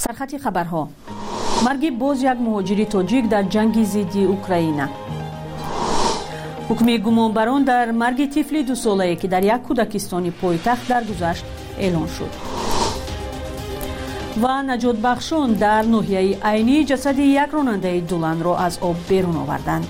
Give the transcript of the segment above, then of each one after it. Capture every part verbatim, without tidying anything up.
سرخط خبرها: مرگ باز یک مهاجر تاجیک در جنگ ضد اوکراین. حکم گمانبران در مرگ طفل دو ساله‌ای که در یک کودکستان پایتخت درگذشت اعلان شد. و نجات بخشان در ناحیه عینی جسد یک راننده دولان را از آب بیرون آوردند.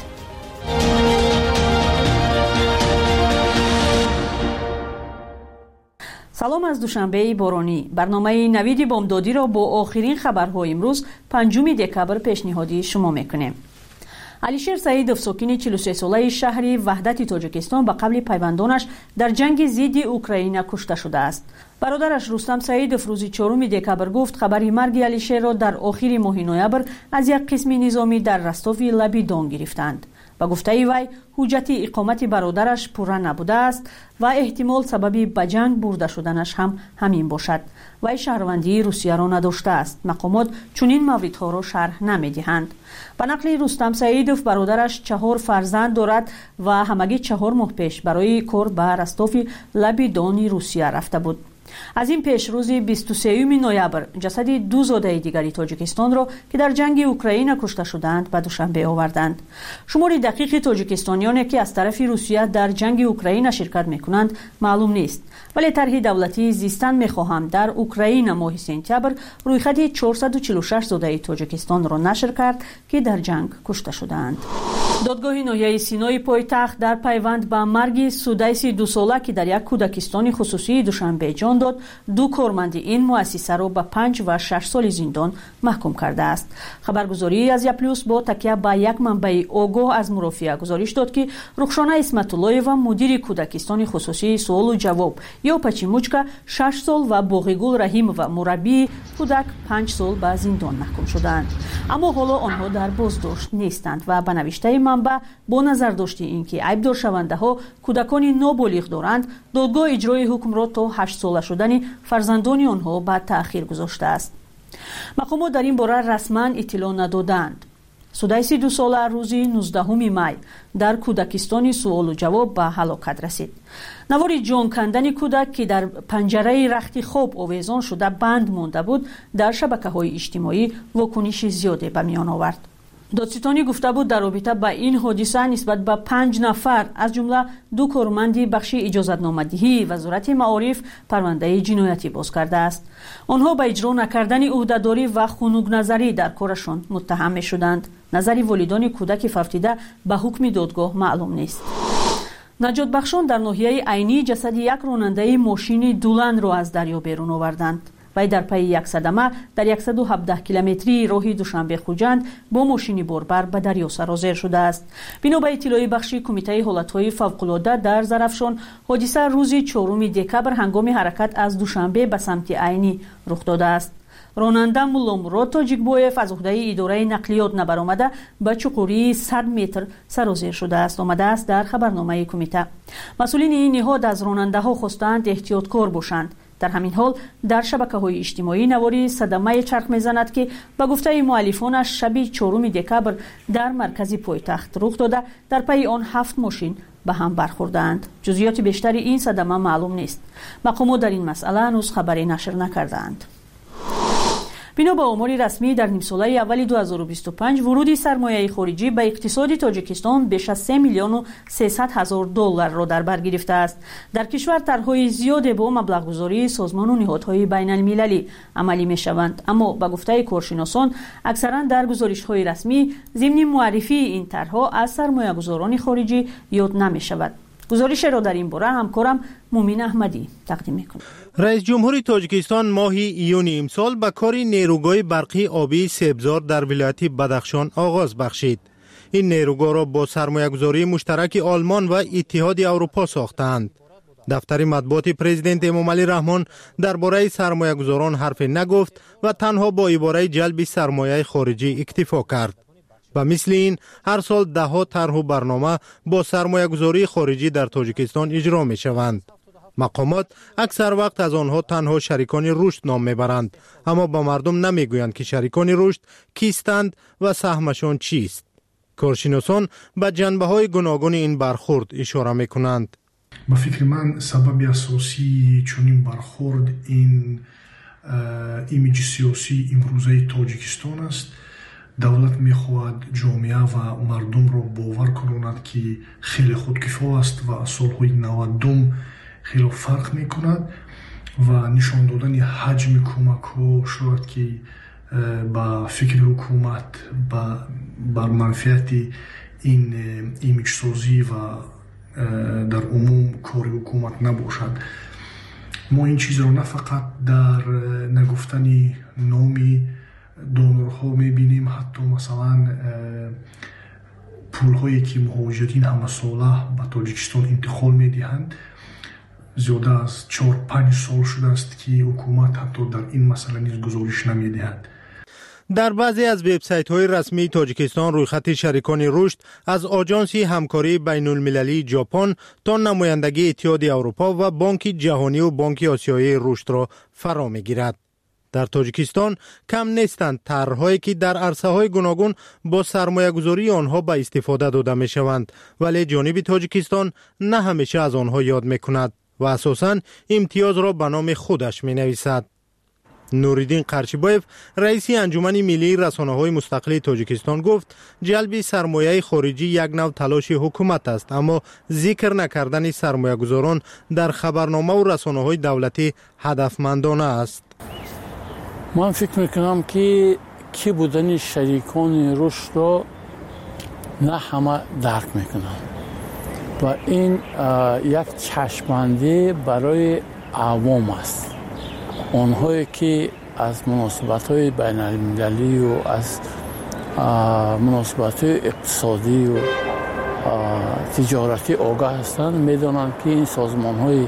سلام از دوشنبه بارانی. برنامه نوید بامدادی را با آخرین خبرهای امروز پنجم دکبر پیشنهادی شما میکنیم. علیشیر سعیدов ساکن چهل و سه ساله شهری وحدت تاجیکستان به قبل پیوندانش در جنگ ضد اوکراین کشته شده است. برادرش رستم سعیدов روز چهارم دکبر گفت خبر مرگ علیشیر را در آخر ماه نوامبر از یک قسم نظامی در رستاف لبی دان گرفتند. با گفته وی حجت اقامت برادرش پورا نبوده است و احتمال سببی به جنگ برده شدنش هم همین باشد. وی شهروندی روسیه را نداشته است. مقامات چنین موردها را شرح نمیدهند. به نقل رستم سعیدов برادرش چهار فرزند دارد و همگی چهار ماه پیش برای کار به رستاف لبی دان روسیه رفته بود. از این پیش روز بیست و سه نوامبر جسد دو زاده دیگری تاجیکستان را که در جنگ اوکراین کشته شدند به دوشنبه آوردند. شمار دقیق تاجیکستانیانی که از طرف روسیه در جنگ اوکراین شرکت میکنند معلوم نیست، ولی طرح دولتی زیستن میخواهم در اوکراین ماه سپتامبر رویخط چهارصد و چهل و شش زاده تاجیکستان را نشر کرد که در جنگ کشته شدند. دادگاه ناحیه سینای پایتخت در پیوند به مرگ سودیس دو ساله که در یک کودکستان خصوصی دوشنبه جان داد، دو کارمند این مؤسسه را به پنج و شش سال زندان محکوم کرده است. خبرگزاری از یپلوس با تکیه به یک منبع آگاه از مرافعه گزارش داد که رخشانه اسمت‌الله‌یeva مدیر کودکستان خصوصی سوال و جواب یا پچیموچکا شش سال و باقیگل رحیم و مربی کودک پنج سال به زندان محکوم شدند. اما حالا آنها در بازداشت نیستند و به نوشته منبع با نظر داشته اینکه عیبدار شونده ها کودکان نابالغ دارند، دادگاه اجرای حکم را تا هشت ساله شدن فرزندان آنها به تأخیر گذاشته است. مقامات در این باره رسما اطلاع ندادند. سودیس دو ساله روز نوزدهم می در کودکستان سوال و جواب به هلاکت رسید. نوار جان کندن کودک که در پنجره رخت خواب آویزان شده بند مانده بود در شبکه‌های اجتماعی واکنش زیادی به میان آورد. دادستانی گفته بود در رابطه با این حادثه نسبت به پنج نفر از جمله دو کارمند بخش اجازتنامه‌دهی وزارت معارف پرونده جنایتی باز کرده است. آنها به اجرا نکردن عهده‌داری و خنثی نظری در کارشان متهم می‌شدند. نظر والدان کودک فوتیده به حکم دادگاه معلوم نیست. نجات بخشان در ناحیه عینی جسد یک راننده ماشین دولان را از دریا بیرون آوردند. وی در پی یک صدمه در صد و هفده کیلومتری راه دوشنبه خوجند با ماشین باربر به دریا سرازیر شده است. بنا به اطلاع بخش کمیته حالتهای فوق‌العاده در ظرفشان، حادثه روز چهارم دکبر هنگام حرکت از دوشنبه به سمت عینی رخ داده است. راننده موللا مراد تاجیکبویف از عهده اداره نقلیات نبرآمده به چقوری صد متر سرازیر شده است. آمده است در خبرنامه کمیته. مسئولین این نهاد از راننده ها خواستند احتیاطکار باشند. در همین حال در شبکه‌های اجتماعی نواری صدمه چرخ میزند که به گفته مؤلفانش شب چهارم دکبر در مرکز پایتخت رخ داده، در پی آن هفت ماشین به هم برخوردند. جزئیات بیشتر این صدمه معلوم نیست. مقامات در این مسئله هنوز خبری نشر نکردند. بنا به آمار رسمی در نیم ساله اول دو هزار و بیست و پنج ورود سرمایه خارجی به اقتصاد تاجیکستان بیش از سه میلیون و سیصد هزار دلار را در بر گرفته است. در کشور طرح‌های زیادی با مبلغ‌گذاری سازمان و نهادهای بین المللی عملی می‌شوند، اما به گفته کارشناسان اکثرا در گزارش‌های رسمی ضمن معرفی این طرح‌ها از سرمایه‌گذاران خارجی یاد نمی‌شود. گزارش را در این باره همکارم مومین احمدی تقدیم می‌کند. رئیس جمهور تاجیکستان ماه ایون امسال به کار نیروگاه برقی آبی سبزار در ولایت بدخشان آغاز بخشید. این نیروگاه را با سرمایه‌گذاری مشترک آلمان و اتحاد اروپا ساختند. دفتر مطبوعات پرزیدنت امامعلی رحمان درباره سرمایه‌گذاران حرف نگفت و تنها با عباره جلب سرمایه خارجی اکتفا کرد. و مثل این هر سال ده ها طرح و برنامه با سرمایه‌گذاری خارجی در تاجیکستان اجرا می شوند. مقامات اکثر وقت از آنها تنها شریکان رشد نام میبرند، اما به مردم نمیگویند که شریکان رشد کیستند و سهمشان چیست. کارشناسان به جنبه‌های گوناگون این برخورد اشاره میکنند. با فکر من سبب اساسی چنین برخورد این имиджи сиёсии имрӯзаи тоҷикистон аст. давлат мехоҳад ҷомеа ва мардумро бовар кунонад ки хеле худкифо аст ва аз солҳои навадум хело фарқ мекунад ва нишон додани ҳаҷми кӯмакҳо шояд ки ба фикри ҳукумат бар манфиати ин имиҷсозӣ ва дар умум кори ҳукумат набошад. мо ин чизро на фақат дар нагуфтани номи донорҳо мебинем, ҳатто масалан пулҳое ки муҳоҷирин ҳамасола ба тоҷикистон интиқол медиҳанд, зиёда аз чор панҷ сол шудааст ки ҳукумат ҳатто дар ин масъала низ гузориш намедиҳад. در بعضی از وبسایت‌های رسمی تاجیکستان رویخط شریکان رشد از آژانس همکاری بین‌المللی ژاپن تا نمایندگی اتحاد اروپا و بانک جهانی و بانک آسیایی رشد را فرا می‌گیرد. در تاجیکستان کم نیستند طرح‌هایی که در عرصه‌های گوناگون با سرمایه‌گذاری آنها به استفاده داده می‌شوند، ولی جانب تاجیکستان نه همیشه از آنها یاد می‌کند و اساساً امتیاز را به نام خودش می‌نویسد. نوریدین قرچیبایف رئیس انجمن ملی رسانه‌های مستقل تاجیکستان گفت جلب سرمایه خارجی یک نوع تلاش حکومت است، اما ذکر نکردن سرمایه‌گذاران در خبرنامه و رسانه‌های دولتی هدفمندانه است. من فکر میکنم که کی بودن شریکان رشد را نه همه درک میکنن و این یک چشم‌بندی برای عوام است. آنهایی که از مناسبت‌های بین‌المللی و از مناسبت‌های اقتصادی و تجارتی آگاه هستند می‌دانند که این سازمان‌های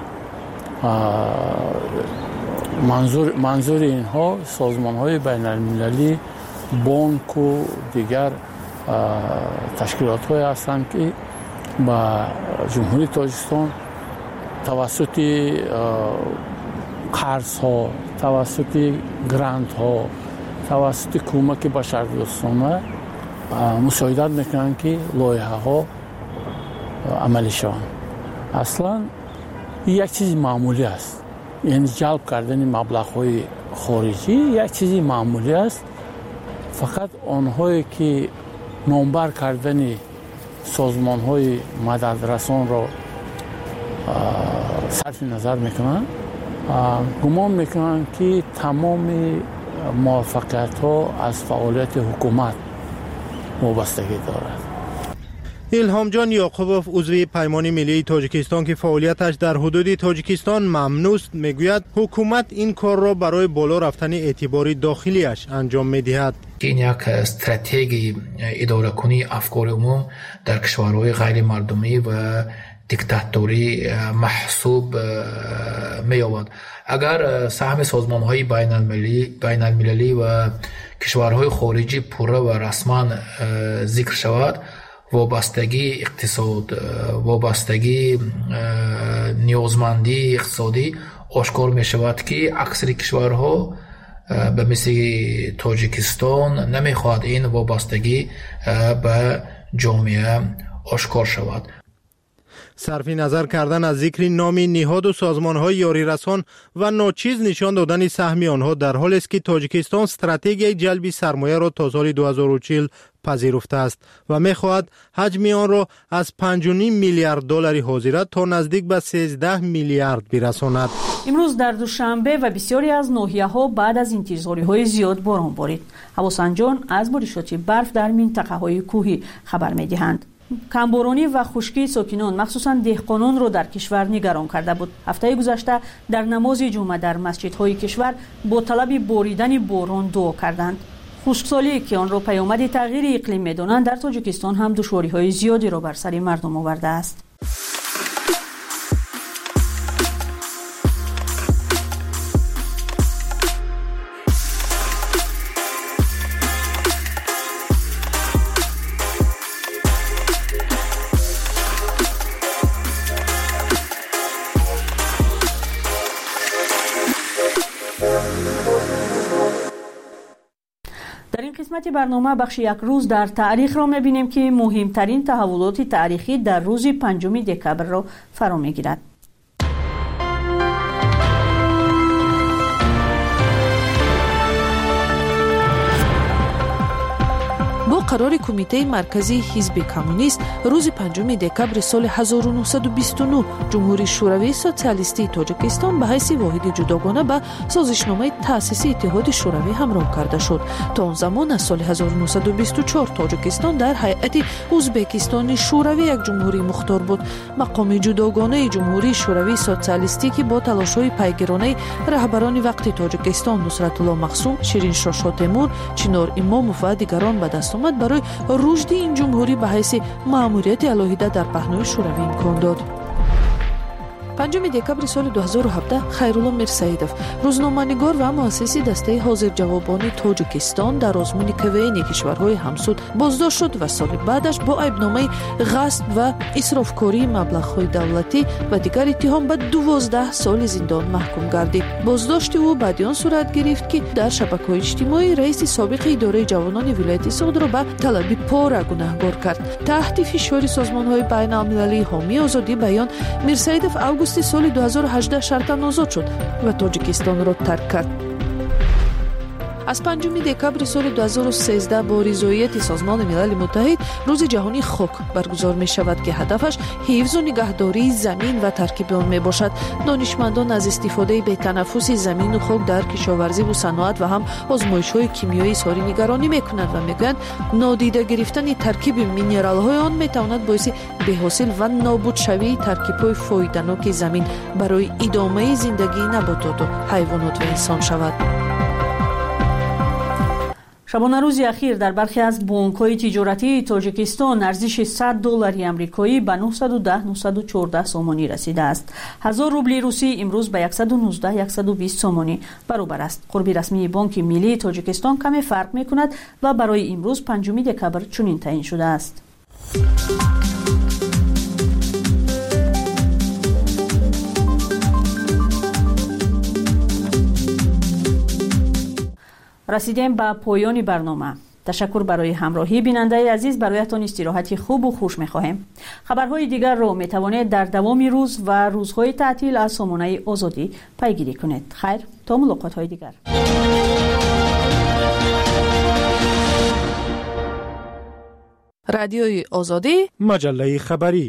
منظور منظور اینها سازمان‌های بین‌المللی، بانک و دیگر تشکیلات‌های هستند که با جمهوری تاجیکستان توسط قرض ها، توسط گرانت ها، توسط کمک بشردوستانه مساعدت میکنن که لایحه ها عملی شوند. اصلا یک چیز معمولی است، یعنی جلب کردن مبلغ های خارجی یک چیز معمولی است. فقط آنهایی که نامبر کردن سازمان های مددرسان را صرف نظر میکنن، گمان میکنن که تمام موفقیت ها از فعالیت حکومت وابستگی دارد. الهام جان یعقوبوف عضو پیمان ملی تاجیکستان که فعالیتش در حدود تاجیکستان ممنوع است میگوید حکومت این کار را برای بالا رفتن اعتبار داخلیش انجام میدهد. این یک استراتژی اداره کنی افکار عموم در کشورهای غیر مردمی و دیکتاتوری محسوب می‌یابد. اگر سهم سازمان‌های بین‌المللی بین‌المللی و کشورهای خارجی پوره و رسما ذکر شود، وابستگی اقتصاد، وابستگی نیازمندی اقتصادی آشکار می‌شود که اکثر کشورها به مثل تاجیکستان نمی‌خواهد این وابستگی به جامعه آشکار شود. صرف نظر کردن از ذکر نام نهاد و سازمان‌های یاری رسان و ناچیز نشان دادن سهم آنها در حالی است که تاجیکستان استراتژی جلب سرمایه را تا سال دو هزار و چهل پذیرفته است و می‌خواهد حجم آن را از پنج و نیم میلیارد دلار حاضرت تا نزدیک به سیزده میلیارد برساند. امروز در دوشنبه و بسیاری از ناحیه‌ها بعد از انتظاری‌های زیاد باران بارید. هواسنجان از بارشات برف در منطقه‌های کوهی خبر می‌دهند. کمبارانی و خشکی ساکنان مخصوصاً دهقانان را در کشور نگران کرده بود. هفته گذشته در نماز جمعه در مسجدهای کشور با طلب باریدن باران دعا کردند. خشکسالی که آن را پیامد تغییر اقلیم می‌دانند در تاجیکستان هم دشواری‌های زیادی را بر سر مردم آورده است. در این قسمت برنامه بخش یک روز در تاریخ را می‌بینیم که مهمترین تحولات تاریخی در روز پنجم دکبر را فرا می‌گیرد. қарори кумитаи марказии ҳизби коммунист рӯзи панҷуми декабри соли ҳазору нуҳсаду бисту нӯҳ ҷумҳурии шӯравии социалистии тоҷикистон ба ҳайси воҳиди ҷудогона ба созишномаи таъсиси иттиҳоди шӯравӣ ҳамроҳ карда шуд. То он замон аз соли ҳазору нуҳсаду бисту чор тоҷикистон дар ҳайати ӯзбекистони шӯравӣ як ҷумҳурии мухтор буд. мақоми ҷудогонаи ҷумҳурии шӯравии социалистӣ ки бо талошҳои пайгиронаи раҳбарони вақти тоҷикистон нусратулло махсум, шириншоҳ шотемур, чинор имомов ва дигарон ба даст омад, барои рушди ин ҷумҳурӣ ба ҳайси маъмурияти алоҳида дар паҳнои шӯравӣ имкон дод. панҷуми декабри соли ду ҳазору ҳабдаҳ Хайрулло Мирсаидов, рӯзноманигор ва муассиси дастаи ҳозирҷавобони Тоҷикистон дар озмуни КВН-и кишварҳои ҳамсуд боздошт шуд ва соли баъдаш бо айбномаи ғасб ва исрофкории маблағҳои давлатӣ ва дигар иттиҳом ба дувоздаҳ соли зиндон маҳкум гардид. Боздошти ӯ баъди он сурат гирифт, ки дар шабакаҳои иҷтимоӣ раиси собиқи идораи ҷавонони вилояти Сӯдро ба талаби пора гунаҳгор кард. таҳти фишори созмонҳои байналмилалии ҳомии озодии баён, Мирсаидов августи соли ду ҳазору ҳаждаҳ шартан озод шуд ва Тоҷикистонро тарк кард. аз панҷуми декабри соли ду ҳазору сездаҳ бо ризоияти Созмони Милали Муттаҳид рӯзи ҷаҳонии хок баргузор мешавад, ки ҳадафаш ҳифзу нигаҳдории замин ва таркиби он мебошад. донишмандон аз истифодаи бетанаффуси замину хок дар кишоварзиву саноат ва ҳам озмоишҳои кимиёӣ изҳори нигаронӣ мекунанд ва мегӯянд нодида гирифтани таркиби минералҳои он метавонад боиси беҳосил ва нобудшавии таркибҳои фоиданоки замин барои идомаи зиндагии набототу ҳайвонот ва инсон шавад. шабонарӯзи ахир дар бархе аз бонкҳои тиҷоратии Тоҷикистон арзиши сад доллари амрикоӣ ба нуҳсаду даҳ - нуҳсаду чордаҳ сомонӣ расидааст. ҳазор рубли русӣ имрӯз ба яксаду нуздаҳ - яксаду бист сомонӣ баробар аст. қурби расмии Бонки Миллии Тоҷикистон каме фарқ мекунад ва барои имрӯз панҷуми декабр чунин таъин шудааст. расидем ба поёни барнома. ташаккур барои ҳамроҳӣ. бинандаи азиз, бароятон истироҳати хубу хуш мехоҳем. хабарҳои дигарро метавонед дар давоми рӯз ва рӯзҳои таътил аз сомонаи озодӣ пайгирӣ кунед. хайр, то мулоқотҳои дигар. радиои озодӣ, маҷаллаи хабарӣ.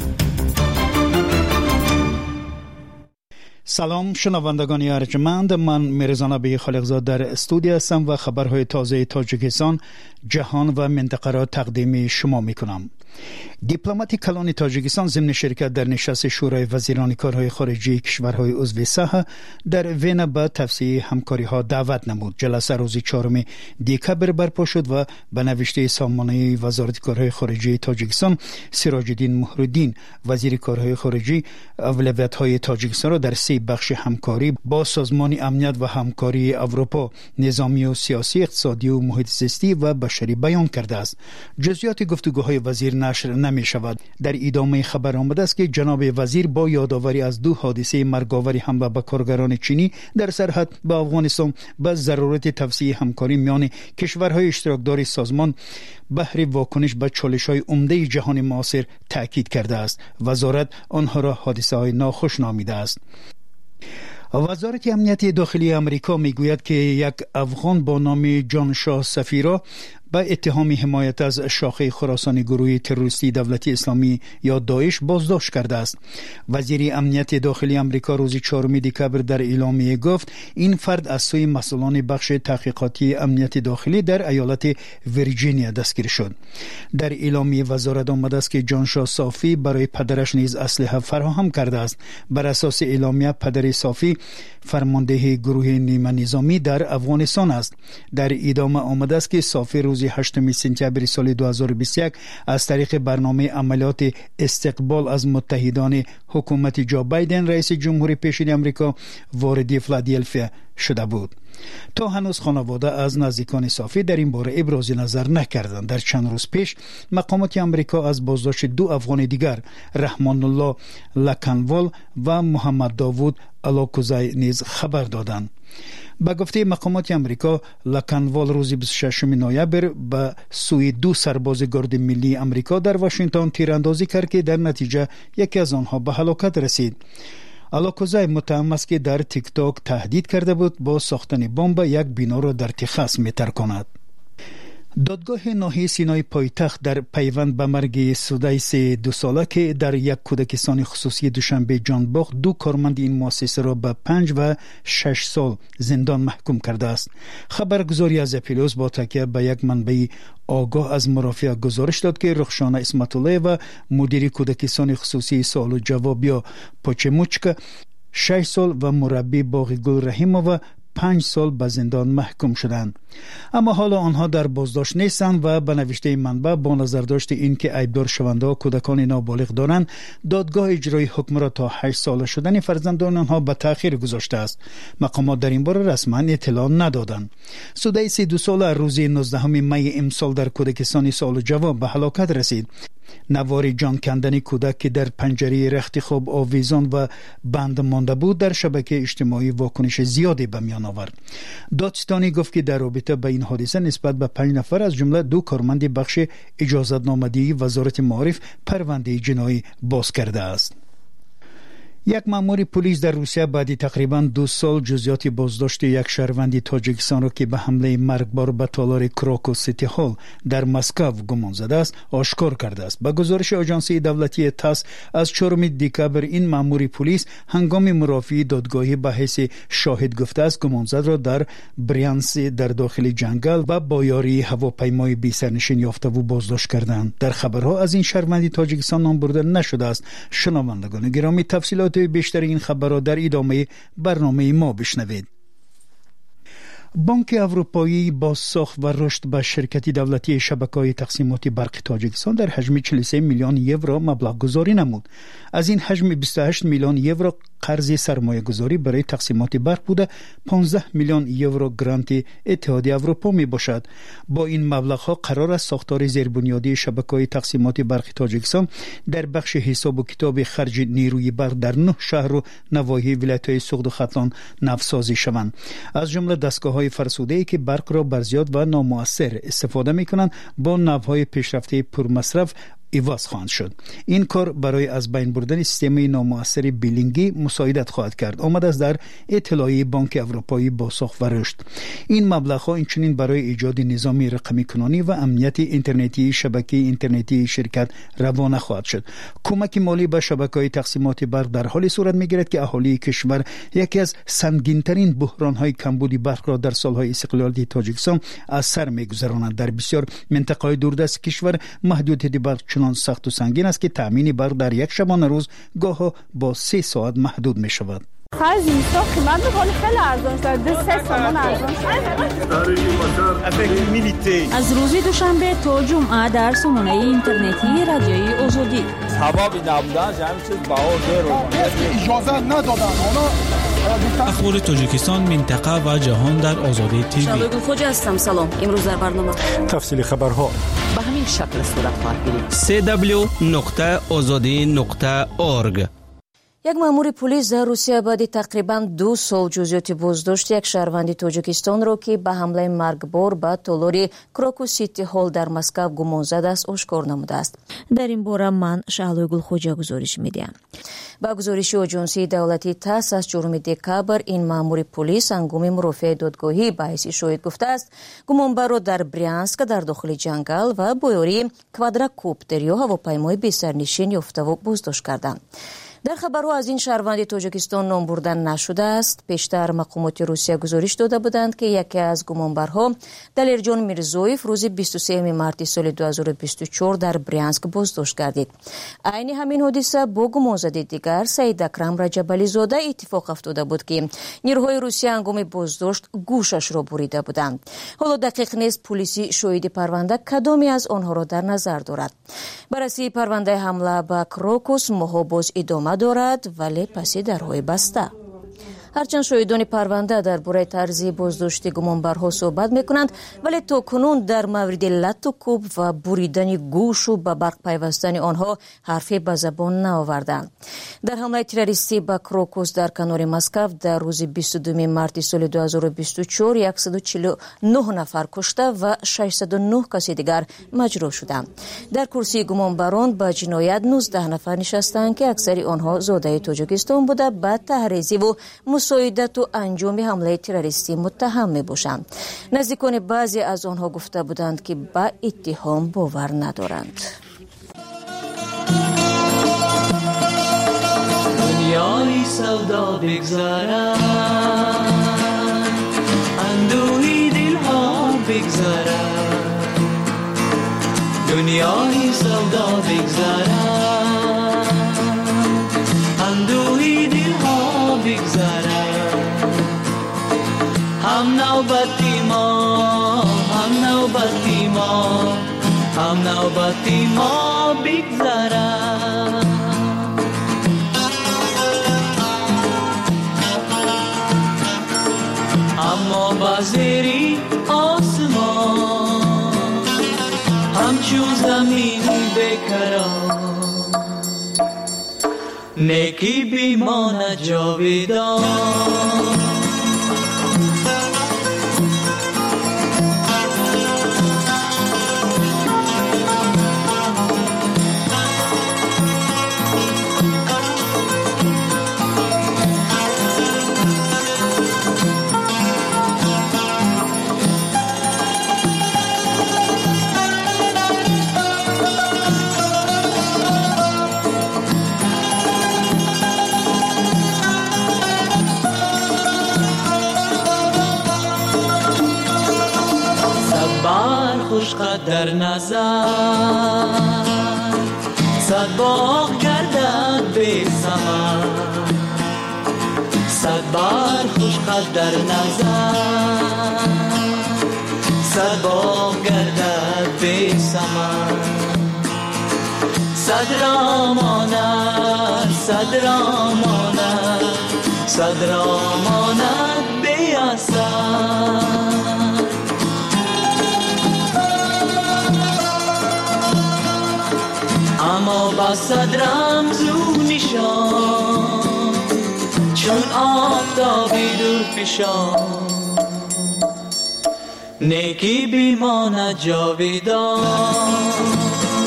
سلام شنوندگان ارجمند، من میرزا نبی خالقزاد در استودیو هستم و خبرهای تازه تاجیکستان، جهان و منطقه را تقدیم شما میکنم. دیپلمات کلان تاجیکستان ضمن شرکت در نشست شورای وزیران کارهای خارجی کشورهای عضو ساحه در وین به توسعه همکاری ها دعوت نمود. جلسه روز چهارم دکبر برپا شد و به نوشته سامانه وزارت کارهای خارجی تاجیکستان، سراج الدین مهرالدین وزیر کارهای خارجی اولویت‌های تاجیکستان را در سه بخش همکاری با سازمان امنیت و همکاری اروپا، نظامی و سیاسی، اقتصادی و محیط زیستی و بشری بیان کرده است. جزئیات گفتگوهای وزیر نشر نمی شود. در ادامه خبر آمده است که جناب وزیر با یادآوری از دو حادثه مرگاور حمله به کارگران چینی در سرحد با افغانستان به ضرورت توسعه همکاری میان کشورهای اشتراکدار سازمان بهر واکنش به چالش‌های عمده جهان معاصر تاکید کرده است. وزارت آنها را حادثه‌های ناخوش نامیده است. وزارت امنیت داخلی آمریکا میگوید که یک افغان با نام جان شاه سفیرا به اتهام حمایت از شاخه خراسانی گروه تروریستی دولت اسلامی یا داعش بازداشت کرده است. وزیر امنیت داخلی آمریکا روز چهارم دکبر در اعلامیه گفت این فرد از سوی مسئولان بخش تحقیقاتی امنیت داخلی در ایالت ویرجینیا دستگیر شد. در اعلامیه وزارت آمده است که جان شاه صافی برای پدرش نیز اسلحه فراهم کرده است. بر اساس اعلامیه پدر صافی فرمانده گروه نیمه نظامی در افغانستان است. در ادامه آمده است که صافی روز هشتم سپتامبر سال دو هزار و بیست و یک از طریق برنامه عملیات استقبال از متحدان حکومت جو بایدن رئیس جمهور پیشین آمریکا وارد فیلادلفیا شده بود. تا هنوز خانواده از نزدیکان صافی در این باره ابراز نظر نکردند. در چند روز پیش مقامات آمریکا از بازداشت دو افغان دیگر، رحمان الله لکنوال و محمد داوود الاکوزی نیز خبر دادند. با گفته مقامات آمریکا، لکنوال روز بیست و ششم نوامبر به سوی دو سرباز گارد ملی آمریکا در واشنگتن تیراندازی کرد که در نتیجه یکی از آنها به هلاکت رسید. الاکوزی متهم است که در تیک تاک تهدید کرده بود با ساختن بمب یک بنا را در تگزاس میترکاند. دادگاه ناحیه سینای پایتخت در پیوند به مرگ سدیس دو ساله که در یک کودکستان خصوصی دوشنبه جانباغ دو کارمند این مؤسسه را به پنج و شش سال زندان محکوم کرده است. خبرگزاری از اپیلوس با تکیه به یک منبع آگاه از مرافعه گزارش داد که رخشانه اسمت الله و مدیر کودکستان خصوصی سوال و جواب یا پوچموچکا شش سال و مربی باغی گل رحیمووا پنج سال به زندان محکوم شدند. اما حالا آنها در بازداشت نیستند و به نوشته منبع با نظرداشت این که عیبدار شونده ها کودکان نابالغ دارند، دادگاه اجرای حکم را تا هشت ساله شدن فرزندان آنها به تأخیر گذاشته است. مقامات در این باره رسما اطلاع ندادند. سدیس دو ساله روز نوزدهم می امسال در کودکستان سوال و جواب به هلاکت رسید. نوار جان کندن کودک که در پنجره رخت خواب آویزان و بند مانده بود در شبکه اجتماعی واکنش زیادی به میان آورد. دادستانی گفت که در رابطه با این حادثه نسبت به پنج نفر از جمله دو کارمند بخش اجازتنامه‌دهی وزارت معارف پرونده جنایی باز کرده است. یک مأمور پلیس در روسیه بعد تقریبا دو سال جزئیات بازداشت یک شهروند تاجیکستان را که به حمله مرگبار به تالار کراکو سیتی هال در مسکو گمان زده است آشکار کرده است. با گزارش آژانس دولتی تاس از چهارم دکبر این مأمور پلیس هنگام مرافعه دادگاهی به حیث شاهد گفته است گمانزد را در بریانس در داخل جنگل و با یاری هواپیمای بی سرنشین یافته و بازداشت کردند. در خبرها از این شهروند تاجیکستان نام برده نشده است. شنوندگان گرامی، تفصیلات بیشتر این خبر را در ادامه برنامه ما بشنوید. بانک اروپایی با ساخت و رشد به شرکت دولتی شبکه‌های تقسیمات برق تاجیکستان در حجم چهل و سه میلیون یورو مبلغ گذاری نمود. از این حجم بیست و هشت میلیون یورو قرض سرمایه گذاری برای تقسیمات برق بوده، پانزده میلیون یورو گرانت اتحادیه اروپا می باشد. با این مبلغ ها قرار است ساختار زیربنیادی شبکه‌های تقسیمات برق تاجیکستان در بخش حساب و کتاب خرج نیروی برق در نه شهر و نواحی ولایت‌های سوخت و ختلان نوسازی شوند. از جمله دستگاه‌های فرسوده‌ای که برق را بر زیاد و نامؤثر استفاده می‌کنند با نوهای پیشرفته پرمصرف ایواز خواهند شد. این کار برای از بین بردن سیستم نامؤثر بیلینگی مساعدت خواهد کرد. آمد از در اطلاعیه بانک اروپایی با ساخت و رشد. این مبلغ‌ها اینچنین برای ایجاد نظام رقمی کنانی و امنیت اینترنتی شبکه اینترنتی شرکت روانه خواهد شد. کمک مالی به شبکه‌های تقسیمات برق در حالی صورت می‌گیرد که اهالی کشور یکی از سنگین‌ترین بحران‌های کمبود برق را در سال‌های استقلالیت تاجیکستان از سر می‌گذرانند. در بسیار مناطق دوردست کشور محدودیت برق چنان سخت و سنگین است که تامین برق در یک شبانه روز گاه با سه ساعت محدود می شود. خرج اینستا قیمت بخواد خیلی ارزان شد. دو سه سامان ارزان شد. از روز دوشنبه تا جمعه در سامانه اینترنتی رادیوی آزادی سببی نبودن همین چیز بها زیر اجازه ندادن. اخبار تاجیکستان، منطقه و جهان در آزادی تیوی. شالوی خوجا هستم. سلام. امروز در برنامه تفصیل خبرها به همین شکل صورت خواهد گرفت. سی دبلیو نقطه آزادی نقطه اورگ. یک مأمور پلیس در روسیه بعد تقریبا دو سال جزئیات بازداشت یک شهروند تاجیکستان را که به حمله مرگبار به تالار کراکو سیتی هال در مسکو گمان زده است آشکار نموده است. در این باره من شهلوی گلخوجا گزارش میدیم. با گزارش آژانس دولتی تاس از چهارم دکبر این مأمور پلیس هنگام مرافعه دادگاهی به حیث شاهد گفته است گمانبر را در بریانسک در داخل جنگل و با یاری کوادراکوپتر یا هواپیمای بی سرنشین یافته و بازداشت کردند. در خبرها از این شهروند تاجیکستان نام بردن نشده است. پیشتر مقامات روسیه گزارش داده بودند که یکی از گمانبرها دلیرجان میرزویف روز بیست و سوم مارس سال دو هزار و بیست و چهار در بریانسک بازداشت گردید. عین همین حادثه با گمانزده دیگر سعید اکرم رجبالی زاده اتفاق افتاده بود که نیروهای روسیه هنگام بازداشت گوشش را بریده بودند. حالا دقیق نیست پلیس شاهد پرونده کدامی از آنها را در نظر دارد. بررسی پرونده حمله به کراکوس ماها باز ادامه دارد ولی پس درهای بسته. هرچند شاهدان پرونده درباره طرز بازداشت گمانبرها صحبت میکنند ولی تا کنون در مورد لط و کوب و بریدن گوش و به برق پیوستن آنها حرفی به زبان نآوردند. در حمله تروریستی به کراکوس در کنار مسکو در روز بیست و دو مارس سال دو هزار و بیست و چهار صد و چهل و نه نفر کشته و ششصد و نه کسی دیگر مجروح شدند. در کرسی گمانبران به جنایت نوزده نفر نشستند که اکثر آنها زاده تاجیکستان بوده. به تحریزی و مساعدت و انجام حمله تروریستی متهم می‌باشند. نزدیکان بعضی از آنها گفته بودند که به اتهام باور ندارند. دنیای سودا بگذارد، اندوهی دلها بگذارد، دنیای سودا بگذارد، اندوهی دلها بگذارد. هم نوبتی ما، هم نوبتی ما، هم نوبتی ما بگذارد. اما بازری آسمان همچون زمین بکران، نیکی بیماند جاویدان. در نظر صد باغ گردد بی ثمر، صد بار خوش قد در نظر صد باغ گردد بی ثمر. صد را ماند، صد را ماند، صد را ماند بی اثر. اما با صد رمز و نشان چون آفتابی دور پیشان، نیکی بیماند جاویدان.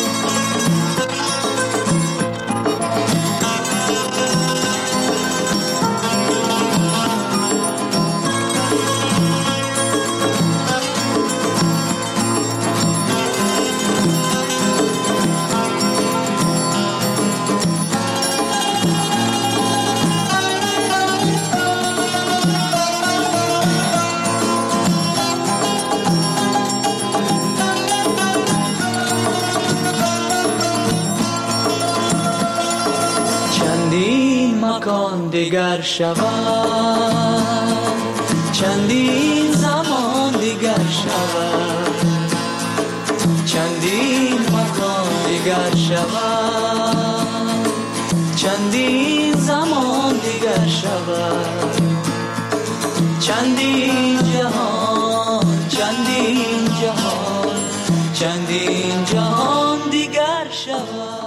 مکان دیگر شود، چندین زمان دیگر شود، چندین مکان دیگر شود، چندین زمان دیگر شود، چندین جهان، چندین جهان، چندین جهان دیگر شود.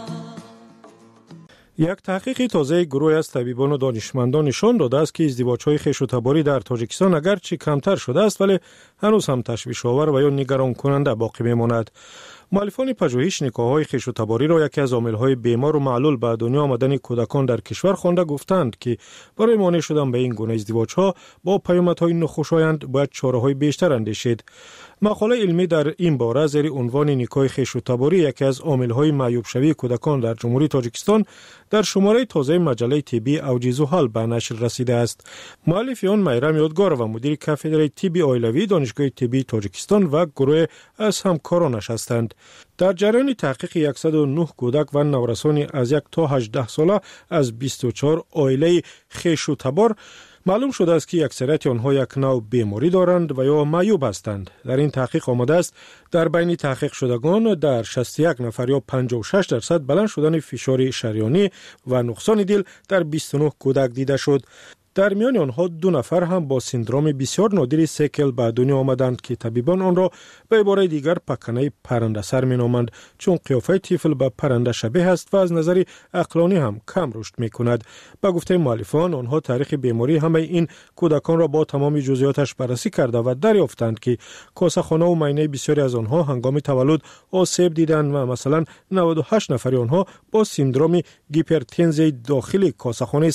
یک تحقیق تازه گروه از طبیبان و دانشمندان نشان داده است که ازدواج‌های خویش‌وتباری در تاجیکستان اگرچه کمتر شده است ولی هنوز هم تشویش‌آور و یا نگران کننده باقی می‌ماند. مؤلفان پژوهش نکاح‌های خویش‌وتباری را یکی از عامل‌های بیمار و معلول به دنیا آمدن کودکان در کشور خوانده گفتند که برای مانع شدن به این گونه ازدواج‌ها با پیامدهای ناخوشایند باید چاره‌های بیشتر اندیشید. مقاله علمی در این باره زیر عنوان نکاح خویش‌وتباری یکی از عامل‌های معیوب شوی کودکان در جمهوری تاجیکستان در شماره تازه مجله طبی اوج زحل به نشر رسیده است. مؤلف آن میرم یادگار و مدیر کاتدرای طب عائلوی دانشگاه طبی تاجیکستان و گروه از همکارانش هستند. در جریان تحقیق صد و نه کودک و نورسان از یک تا هجده ساله از بیست و چهار عائله خویش‌وتبار معلوم شده است که اکثریت آنها یک نوع بیماری دارند و یا معیوب هستند. در این تحقیق آمده است در بین تحقیق شدگان در شصت و یک نفر یا پنجاه و شش درصد بلند شدن فشار شریانی و نقصان دل در بیست و نه کودک دیده شد. در میان آنها دو نفر هم با سندروم بسیار نادر سیکل به دنیا آمدند که طبیبان آن را به عبارت دیگر پکنه پرنده سر می نامند، چون قیافه طفل به پرنده شبیه است و از نظر عقلانی هم کم رشد می کند. به گفته مؤلفان آنها تاریخ بیماری همه این کودکان را با تمام جزئیاتش بررسی کرده و دریافتند که کاسه‌خانه و معاینه بسیاری از آنها هنگام تولد آسیب دیدند و مثلا نود و هشت نفر آنها با سندروم هیپرتنزی داخلی کاسه‌خانه سر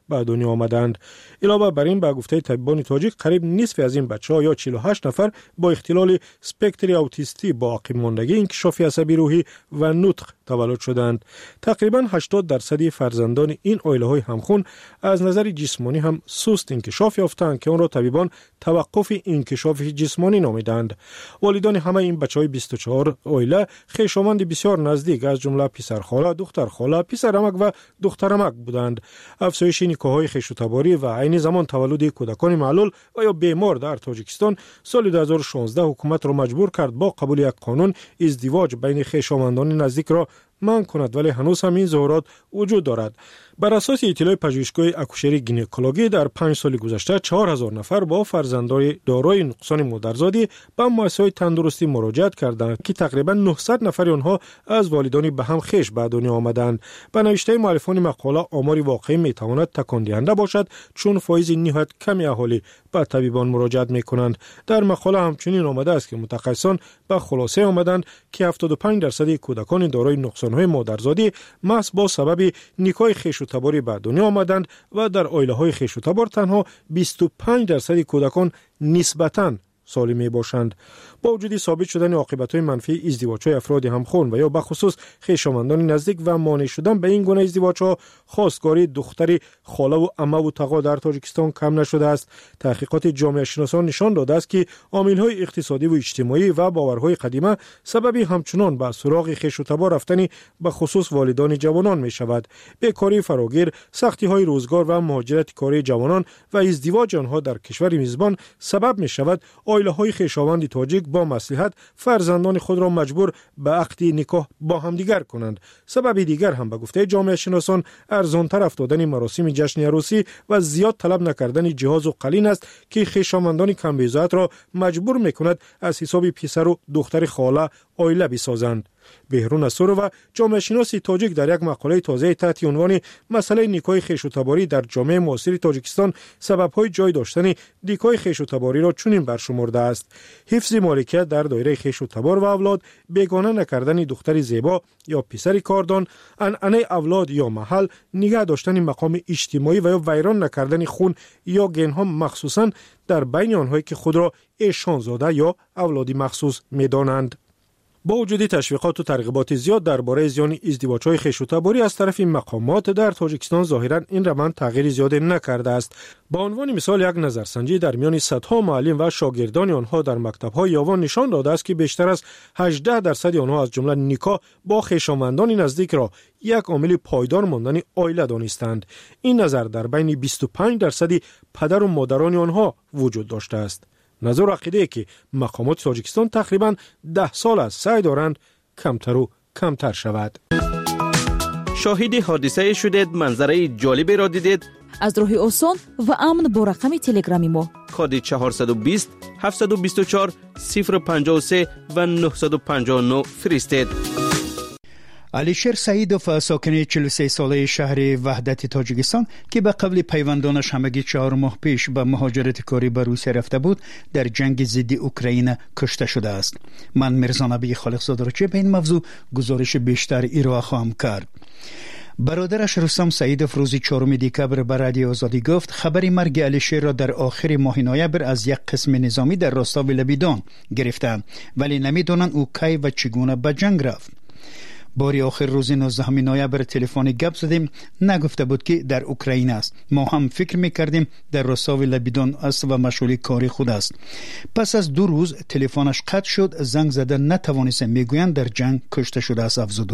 به دنیا آمدند. علاوه بر این به گفته طبیبان تاجیک قریب نصف از این بچه‌ها یا چهل و هشت نفر با اختلال اسپکتر اوتیستی با عقب ماندگی انکشاف عصبی روحی و نطق تولد شدند. تقریبا هشتاد درصد فرزندان این عائله‌های همخون از نظر جسمانی هم سست انکشاف یافتند که آن را طبیبان توقف انکشاف جسمانی نامیدند. والدان همه این بچه‌های بیست و چهار عائله خویشاوند بسیار نزدیک از جمله پسر خاله، دختر خاله، پسر عمک و دختر عمک بودند. افزایش نکاح‌های خویش‌تباری و عین زمان تولد کودکان معلول و یا بیمار در تاجیکستان سال دو هزار و شانزده حکومت را مجبور کرد با قبول یک قانون ازدواج بین خویشاوندان نزدیک را منع کند، ولی هنوز هم این ظاهرات وجود دارد. بر اساس اطلاع پژوهشگاه اکوشری گینکولوژی در پنج سال گذشته چهار هزار نفر با فرزندان دارای نقصان مادرزادی به مؤسسه‌های تندرستی مراجعت کردند که تقریبا نهصد نفر آنها از والدانی به هم خویش به دنیا آمدند. به نوشته مؤلفان مقاله آمار واقعی میتواند تکان دهنده باشد چون فایز نهایت کمی اهالی به طبیبان مراجعت میکنند. در مقاله همچنین آمده است که متخصصان به خلاصه آمدند که هفتاد و پنج درصد کودکان دارای نقصان‌های مادرزادی محض با سبب نکاح خویش‌تباری به دنیا آمدند و در عائله‌های خویش‌تبار تنها بیست و پنج درصد کودکان نسبتاً سالم می باشند. با وجود ثابت شدن عاقبت‌های منفی ازدواج‌های افراد همخون و یا به خصوص خویشاوندان نزدیک و مانع شدن به این گونه ازدواج‌ها، خواستگاری دختری خاله و عمه و تقا در تاجیکستان کم نشده است. تحقیقات جامعه شناسان نشان داده است که عامل‌های اقتصادی و اجتماعی و باورهای قدیمه سبب همچنان به سراغ خویش‌تبار رفتن به خصوص والدان جوانان می شود. بیکاری فراگیر، سختی‌های روزگار و مهاجرت کاری جوانان و ازدواج آنها در کشور میزبان سبب می شود عائله‌های خویشاوند تاجیک با مصلحت فرزندان خود را مجبور به عقد نکاح با همدیگر کنند. سبب دیگر هم به گفته جامعه شناسان ارزانتر افتادن مراسم جشن عروسی و زیاد طلب نکردن جهاز و قلین است که خویشاوندان کم بضاعت را مجبور می‌کند از حساب پسر و دختر خاله عائله بسازند. بهرون اسورو جامعه شناس تاجیک در یک مقاله تازه تحت عنوان مسئله نکاح خویش‌تباری در جامعه معاصر تاجیکستان سبب‌های جای داشتن نکاح خویش‌تباری را چنین برشمرده است: حفظ مالکیت در دایره خویش‌تبار و اولاد، بیگانه نکردن دختر زیبا یا پسر کاردان، عنعنه اولاد یا محل، نگاه داشتن مقام اجتماعی و یا ویران نکردن خون یا گنها، مخصوصاً در بین آنهایی که خود را ایشانزاده یا اولادی مخصوص می‌دانند. با وجود تشویقات و ترغیبات زیاد درباره زیان ازدواج‌های خویش‌تباری از طرف این مقامات، در تاجیکستان ظاهراً این روند تغییر زیادی نکرده است. با عنوان مثال یک نظرسنجی در میان صدها معلم و شاگردان آنها در مکتب‌های یاوان نشان داده است که بیشتر از هجده درصد آنها از جمله نکاح با خویشاوندان نزدیک را یک عامل پایدار ماندن عائله دانستند. این نظر در بین بیست و پنج درصد پدر و مادران آنها وجود داشته است. نظر عقیده که مقامات تاجیکستان تقریباً ده سال از سعی دارند کمتر و کمتر شود. شاهد حادثه شدید، منظره جالبی را دیدید؟ از راه آسان و امن با رقم تلگرامی ما کد چهارصد و بیست هفتصد و بیست و چهار صفر پنجاه و سه و نهصد و پنجاه و نه فرستید. علیشیر سعیدوف ساکن چهل و سه ساله شهر وحدت تاجیکستان که به قبل پیوندانش همگی چهار ماه پیش به مهاجرت کاری به روسیه رفته بود در جنگ ضد اوکراین کشته شده است. من میرزا نبی خالقزاده را چه به این موضوع گزارش بیشتر ارائه خواهم کرد. برادرش رستم سعیدوف روز چهارم دکبر به رادیو آزادی گفت خبر مرگ علیشیر را در آخر ماه نوامبر از یک قسم نظامی در راستاو لبیدان گرفتند، ولی نمیدونند او کی و چگونه به جنگ رفت. باری آخر روز نوزدهم نوامبر تلفنی گپ زدیم، نگفته بود که در اوکراین است. ما هم فکر میکردیم در راستاو لبیدان است و مشغول کاری خود است. پس از دو روز تلفنش قطع شد، زنگ زده نتوانستم، میگویند در جنگ کشته شده است افزود.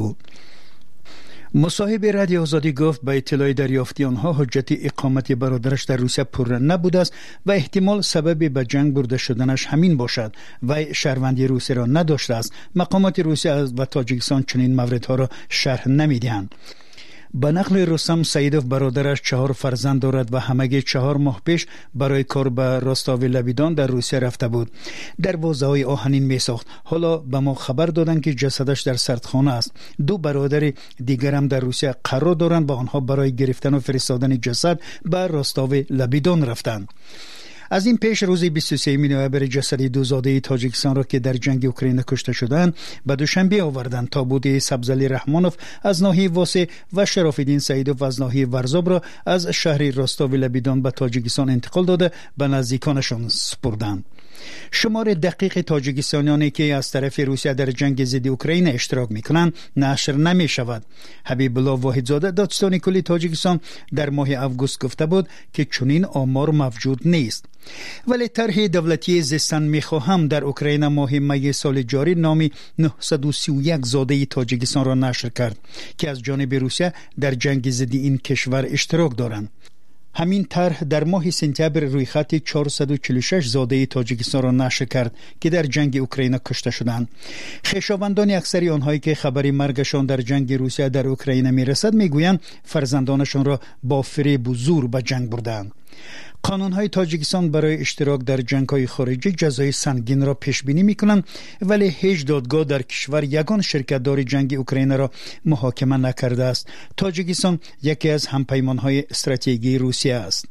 مصاحب رادیو آزادی گفت به اطلاع دریافتی آنها حجت اقامت برادرش در روسیه پر نبوده است و احتمال سبب به جنگ برده شدنش همین باشد و شهروندی روسیه را نداشته است. مقامات روسیه و تاجیکستان چنین موردها را شرح نمیدهند. به نقل رستم سعیدوف برادرش چهار فرزند دارد و همگی چهار ماه پیش برای کار به راستاو لبیدان در روسیه رفته بود. دروازه‌های آهنین می ساخت. حالا به ما خبر دادند که جسدش در سردخانه است. دو برادر دیگر هم در روسیه قرار دارند و آنها برای گرفتن و فرستادن جسد به راستاو لبیدان رفتند. از این پیش روز بیست و سوم نوامبر جسد دو زاده تاجیکستان را که در جنگ اوکراین کشته شدند به دوشنبه آوردند. تابوت سبزعلی رحمانوف از ناحیه واسه و شراف‌الدین سعیدوف از ناحیه ورزاب را از شهر راستاوی لبیدان به تاجیکستان انتقال داده به نزدیکانشان سپردند. شمار دقیق تاجیکستانیانی که از طرف روسیه در جنگ ضد اوکراین اشتراک میکنند نشر نمی شود. حبیب الله واحدزاده دادستان کلی تاجیکستان در ماه اوگوست گفته بود که چنین آمار موجود نیست. ولی طرح دولتی زیستن میخواهم در اوکراین ماه می سال جاری نامی نهصد و سی و یک زاده تاجیکستان را نشر کرد که از جانب روسیه در جنگ ضد این کشور اشتراک دارند. همین طرح در ماه سپتامبر روی خط چهارصد و چهل و شش زاده تاجیکستان را نشر کرد که در جنگ اوکراین کشته شدند. خویشاوندان اکثری آنهایی که خبری مرگشان در جنگ روسیه در اوکراین میرسد میگویند فرزندانشان را با فریب و زور به جنگ بردند. قانون‌های تاجیکستان برای اشتراک در جنگ‌های خارجی جزای سنگین را پیش بینی می‌کنند، ولی هیچ دادگاه در کشور یگان شرکت دار جنگ اوکراین را محاکمه نکرده است. تاجیکستان یکی از همپیمان‌های استراتژیکی روسیه است.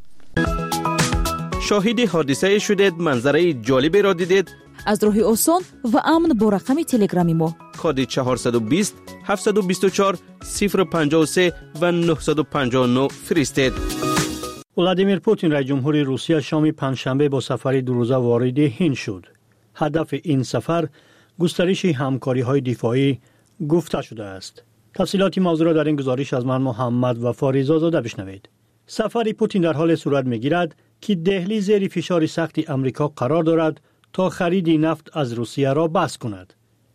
شاهد حادثه شدید، منظره جالبی را دیدید؟ از راه آسان و امن با رقم تلگرامی ما کد چهارصد و بیست هفتصد و بیست و چهار صفر پنجاه و سه و نهصد و پنجاه و نه فرستید. ولادیمیر پوتین رئیس جمهور روسیه شام پنجشنبه با سفری دو روزه وارد هند شد. هدف این سفر گسترش همکاری‌های دفاعی گفته شده است. تفصیلات موضوع را در این گزارش از من محمد وفا رضازاده بشنوید. سفر پوتین در حال صورت می‌گیرد که دهلی زیر فشار سخت امریکا قرار دارد تا خرید نفت از روسیه را بس کند.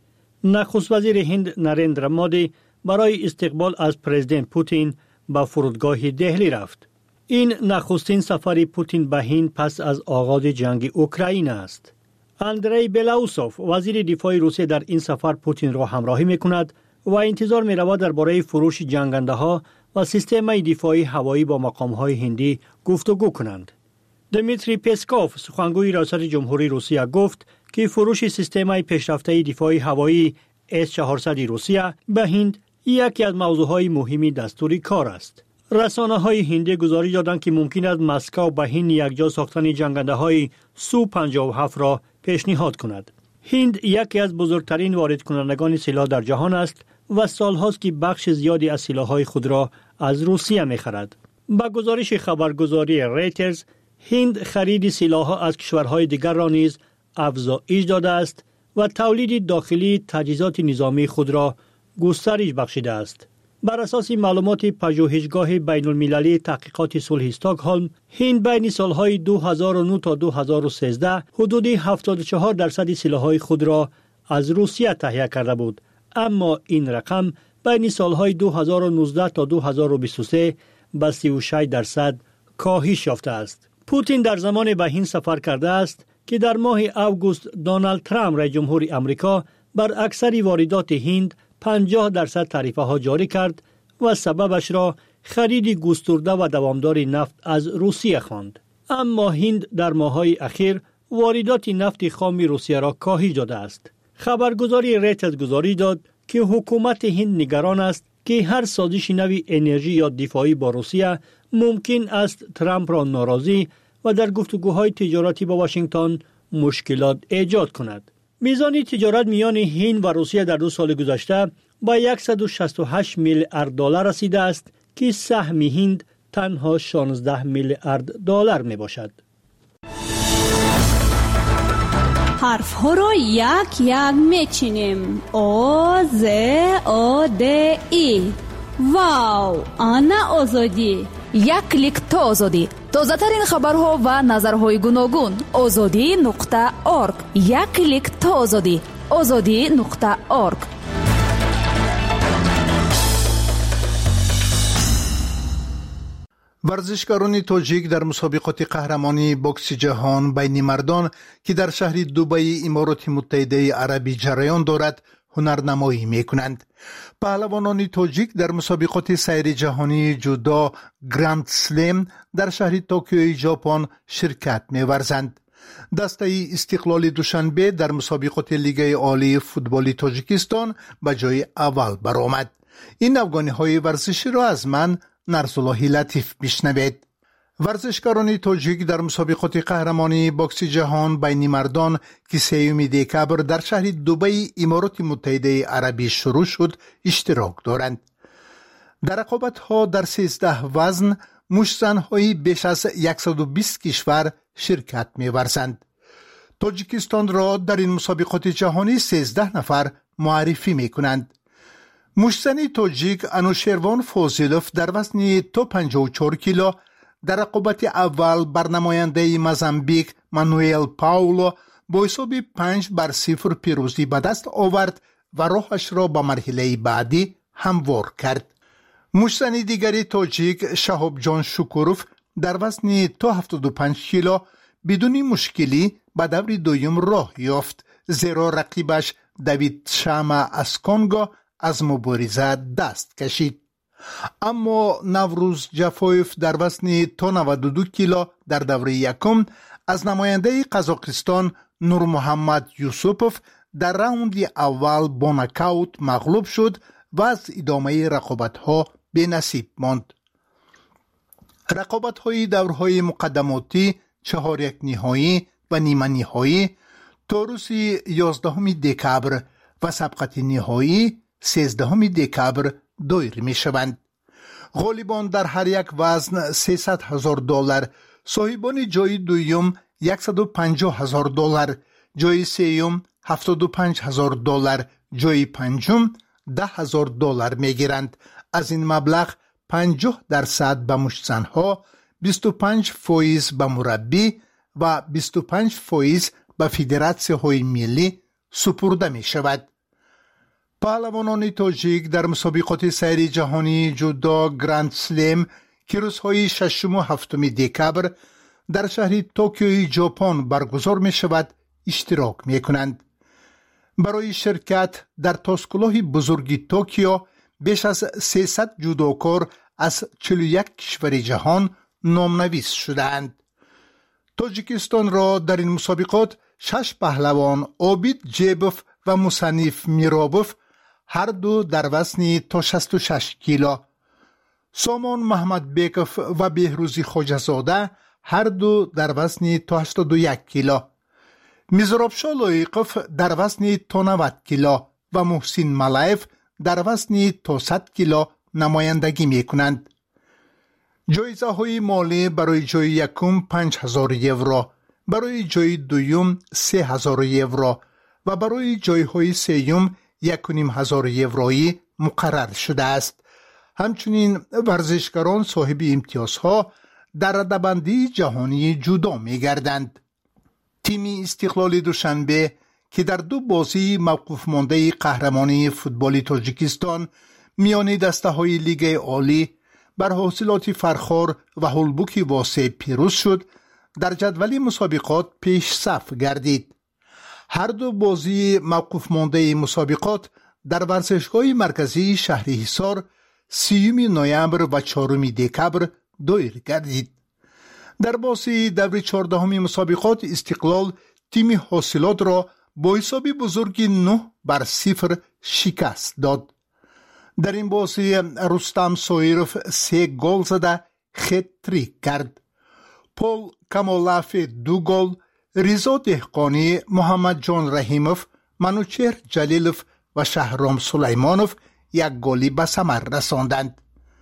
نخست وزیر هند نریندرا مودی برای استقبال از پرزیدنت پوتین به فرودگاه دهلی رفت. این نخستین سفر پوتین به هند پس از آغاز جنگ اوکراین است. اندری بلاوسوف وزیر دفاع روسیه در این سفر پوتین را همراهی می‌کند و انتظار می‌رود درباره فروش جنگنده‌ها و سیستم دفاعی هوایی با مقام‌های هندی گفتگو کنند. دمیتری پسکوف سخنگوی ریاست جمهوری روسیه گفت که فروش سیستم پیشرفته دفاعی هوایی اس چهارصد روسیه به هند یکی از موضوعهای مهمی دستور کار است. رسانه‌های هندی گزارش دادند که ممکن است مسکو به هند یکجا ساختن جنگنده‌های سو پنجاه و هفت را پیشنهاد کند. هند یکی از بزرگترین وارد کنندگان سلاح در جهان است و سال‌هاست که بخش زیادی از سلاح‌های خود را از روسیه می‌خرد. با گزارش خبرگزاری ریترز، هند خرید سلاح‌ها از کشورهای دیگر را نیز افزایش داده است و تولید داخلی تجهیزات نظامی خود را گسترش بخشیده است. بر اساس معلومات پژوهشگاه بین المللی تحقیقات صلح استکهلم، هند بین سالهای دو هزار و نه تا دو هزار و سیزده حدود هفتاد و چهار درصد سلاح‌های خود را از روسیه تهیه کرده بود، اما این رقم بین سالهای دو هزار و نوزده تا دو هزار و بیست و سه به سی و شش درصد کاهش یافته است. پوتین در زمان به هند سفر کرده است که در ماه اوگوست دونالد ترامپ رئیس جمهور آمریکا بر اکثر واردات هند پنجاه درصد تعرفه ها جاری کرد و سببش را خرید گسترده و دوامدار نفت از روسیه خواند. اما هند در ماه‌های اخیر واردات نفت خام روسیه را کاهش داده است. خبرگزاری ریترز گزارش داد که حکومت هند نگران است که هر سازش نوی انرژی یا دفاعی با روسیه ممکن است ترامپ را ناراضی و در گفتگوهای تجارتی با واشنگتن مشکلات ایجاد کند. میزان تجارت میان هند و روسیه در دو سال گذشته با صد و شصت و هشت میلیارد دلار رسیده است که سهم هند تنها شانزده میلیارد دلار می باشد. حرف ها را یک یک میچینیم. او ز او د ای. واو، آنا آزادی. یک کلیک تا آزادی. تازه ترین خبرها و نظرهای گوناگون. آزادی نقطه اورگ. یک کلیک تا آزادی. آزادی نقطه اورگ. ورزشکاران تاجیک در مسابقات قهرمانی بوکس جهان بین مردان که در شهر دبی امارات متحده عربی جریان دارد هنرنمایی میکنند. پهلوانان تاجیک در مسابقات سیر جهانی جودو گراند سلم در شهر توکیو ژاپن شرکت می‌ورزند. دسته استقلال دوشنبه در مسابقات لیگ عالی فوتبال تاجیکستان به جای اول برآمد. این افغانی های ورزشی را از من نرسالله لطیف بشنوید. ورزشکاران تاجیک در مسابقات قهرمانی باکس جهان بین مردان که سوم دکبر در شهر دبی امارات متحده عربی شروع شد اشتراک دارند. در رقابت‌ها در سیزده وزن مشت‌زن‌های بیش از صد و بیست کشور شرکت می‌ورزند. تاجیکستان را در این مسابقات جهانی سیزده نفر معرفی می‌کنند. مشت‌زن تاجیک انوشیروان فاضلوف در وزن تا پنجاه و چهار کیلو در رقابت اول بر نماینده موزامبیک مانوئل پاولو با حساب پنج بر صفر پیروزی به دست آورد و راهش را به مرحله بعدی هموار کرد. مشت‌زن دیگری تاجیک شهاب جان شکوروف در وزن تا هفتاد و پنج کیلو بدون مشکلی به دور دوم راه یافت، زیرا رقیبش دوید شاما از کنگو از مبارزه دست کشید. اما نوروز جفایف در وزن تا نود و دو کیلو در دوره یکم از نماینده قزاقستان نور محمد یوسوپوف در راوند اول با نکاوت مغلوب شد و از ادامه رقابت‌ها به نصیب ماند. رقابت‌های دورهای مقدماتی چهار یک نهایی و نیمه نهایی تا روز یازدهم دکبر و سبقت نهایی سیزدهم دکبر دایر می شوند. غالبان در هر یک وزن سیصد هزار دلار، صاحبان جای دوم صد و پنجاه هزار دلار، جای سوم هفتاد و پنج هزار دلار، جای پنجم ده هزار دلار می گیرند. از این مبلغ پنجاه درصد به مشت‌زن‌ها، بیست و پنج فایز به مربی و بیست و پنج فایز به فدراسی‌های ملی سپرده می شود. پهلوانان تاجیک در مسابقات سیری جهانی جودو گراند سلم که روزهای ششم و هفتم دکبر در شهر توکیوی ژاپن برگزار می شود اشتراک می کنند. برای شرکت در تاسکلاه بزرگ توکیو بیش از سیصد جودوکار از چهل و یک کشور جهان نامنویس شدند. تاجیکستان را در این مسابقات شش پهلوان عابد جیبوف و مصنف میرابوف هر دو در وزن تا شصت و شش کیلو، سامان محمد بیکوف و بهروزی خواجه‌زاده هر دو در وزن تا هشتاد و یک کیلو، میزرابشا لایقوف در وزن تا نود کیلو و محسن ملایف در وزن تا صد کیلو نمایندگی می کنند. جایزه های مالی برای جای یکم پنج هزار یورو، برای جای دوم سه هزار یورو و برای جای های سوم یک و نیم هزار یورویی مقرر شده است. همچنین ورزشکاران صاحب امتیازها در رده‌بندی جهانی جودو می گردند. تیم استقلال دوشنبه که در دو بازی موقوف مانده قهرمانی فوتبال تاجیکستان میان دسته های لیگ عالی بر حاصلات فرخار و هولبوک واسع پیروز شد، در جدول مسابقات پیش صف گردید. هر دو بازی موقوف مانده مسابقات در ورزشگاه مرکزی شهر حصار سیوم نوامبر و چهارم دکبر دایر گردید. در بازی دور چهاردهم مسابقات استقلال تیم حاصلات را با حساب بزرگ نه بر صفر شکست داد. در این بازی رستم سویروف سه گل زده خط-تریک کرد. پول کمالاف دو گل، ریزا دهقانی، محمد جان رحیموف، منوچهر جلیلوف و شهرام سلیمانوف یک گلی به ثمر رساندند.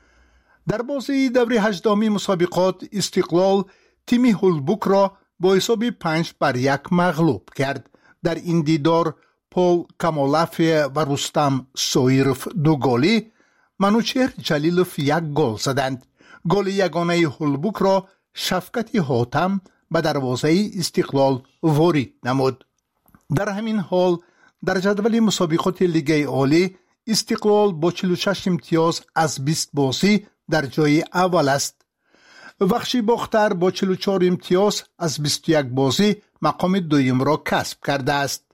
در بازی دور هجدهم مسابقات استقلال تیم هولبوک را با حساب پنج بر یک مغلوب کرد. در این دیدار پول کمالاف و رستم سویروف دو گلی، منوچهر جلیلوف یک گل زدند. گل یگانه هولبوک را شفقت حاتم به دروازه استقلال وارد نمود. در همین حال در جدول مسابقات لیگ عالی استقلال با چهل و شش امتیاز از بیست بازی در جای اول است. وخشی باختر با چهل و چهار امتیاز از بیست و یک بازی مقام دوم را کسب کرده است.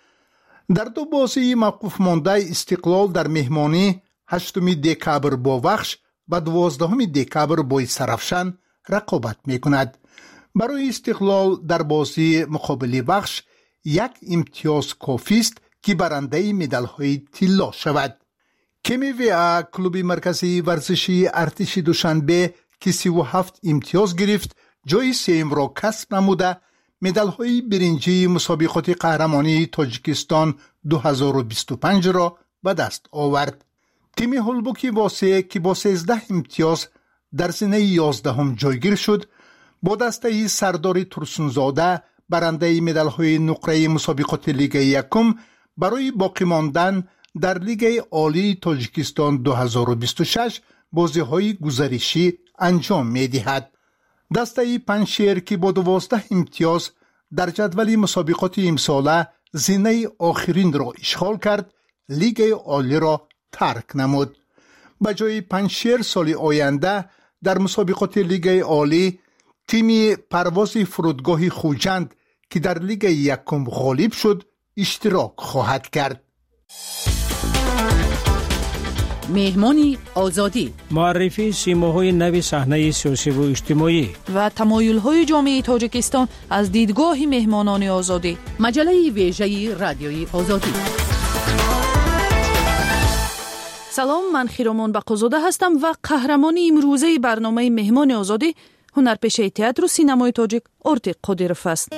در دو بازی موقوف مانده استقلال در مهمانی هشتم دکبر با وخش و دوازدهم دکبر با سرافشان رقابت می کند. برای استقلال در بازی مقابل وخش یک امتیاز کافی است که برنده مدال های طلا شود. کمی وی کلوب مرکزی ورزشی ارتش دوشنبه که سی و هفت امتیاز گرفت جای سوم را کسب نموده مدال‌های برنجی مسابقات قهرمانی تاجیکستان دو هزار و بیست و پنج را به دست آورد. تیم هولبوکی واسه که با سیزده امتیاز در زینه یازدهم جایگیر شد، با دسته سردار ترسونزاده برنده مدال‌های نقره مسابقات لیگ یکم برای باقی ماندن در لیگ عالی تاجیکستان دو هزار و بیست و شش بازی‌های گزارشی انجام می‌دهد. دسته پنجشیر که با دوازده امتیاز در جدول مسابقات امساله زینه آخرین را اشغال کرد، لیگ عالی را ترک نمود. به جای پنجشیر سال آینده در مسابقات لیگ عالی تیم پرواز فرودگاه خوجند که در لیگ یکم غالب شد اشتراک خواهد کرد. مهمانی آزادی، معرفی سیماهای نوی صحنه سیاسی و اجتماعی و تمایل‌های جامعه تاجیکستان از دیدگاه مهمانان آزادی. مجله ویژه رادیوی آزادی. سلام، من خیرامان بقازاده هستم و قهرمانی امروزه برنامه مهمان آزادی هنرپیشه تئاتر و سینمای تاجیک ارتیق قادیروف است.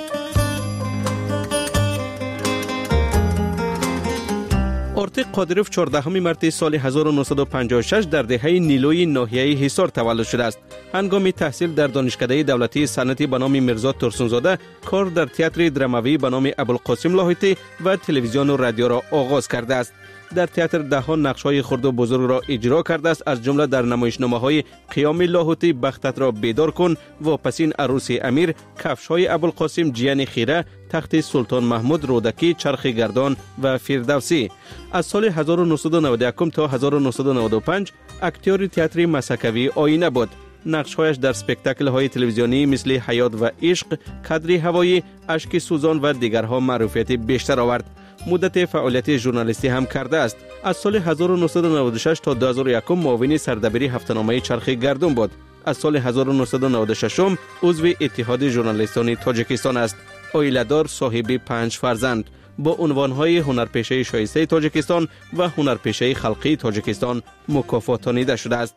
ارتیق قادیروف چهاردهم مارس سال هزار و نهصد و پنجاه و شش در دهه نیلوی ناحیه حصار تولد شده است. هنگام تحصیل در دانشکده دولتی صنعتی به نام میرزا ترسونزاده کار در تئاتر دراموی به نام ابوالقاسم لاهوتی و تلویزیون و رادیو را آغاز کرده است. در تئاتر ده‌ها نقش‌های خرد و بزرگ را اجرا کرده است، از جمله در نمایشنامه‌های قیام لاهوتی، بختت را بیدار کن، واپسین عروس امیر، کفش‌های ابوالقاسم، جیان خیره، تخت سلطان محمود، رودکی، چرخ گردان و فردوسی. از سال هزار و نهصد و نود و یک تا هزار و نهصد و نود و پنج اکتور تئاتر مسکوی آینه بود. نقش‌هایش در اسپکتاکل‌های تلویزیونی مثل حیات و عشق، کادر هوایی، اشک سوزان و دیگرها معروفیت بیشتر آورد. مدت فعالیت ژورنالیستی هم کرده است. از سال هزار و نهصد و نود و شش تا دو هزار و یک معاون سردبیری هفته‌نامه چرخ گردون بود. از سال هزار و نهصد و نود و شش عضو اتحاد ژورنالیستان تاجیکستان است. عائله‌دار، صاحب پنج فرزند، با عنوان‌های هنرپیشه شایسته تاجیکستان و هنرپیشه خلقی تاجیکستان مکافاتانیده شده است.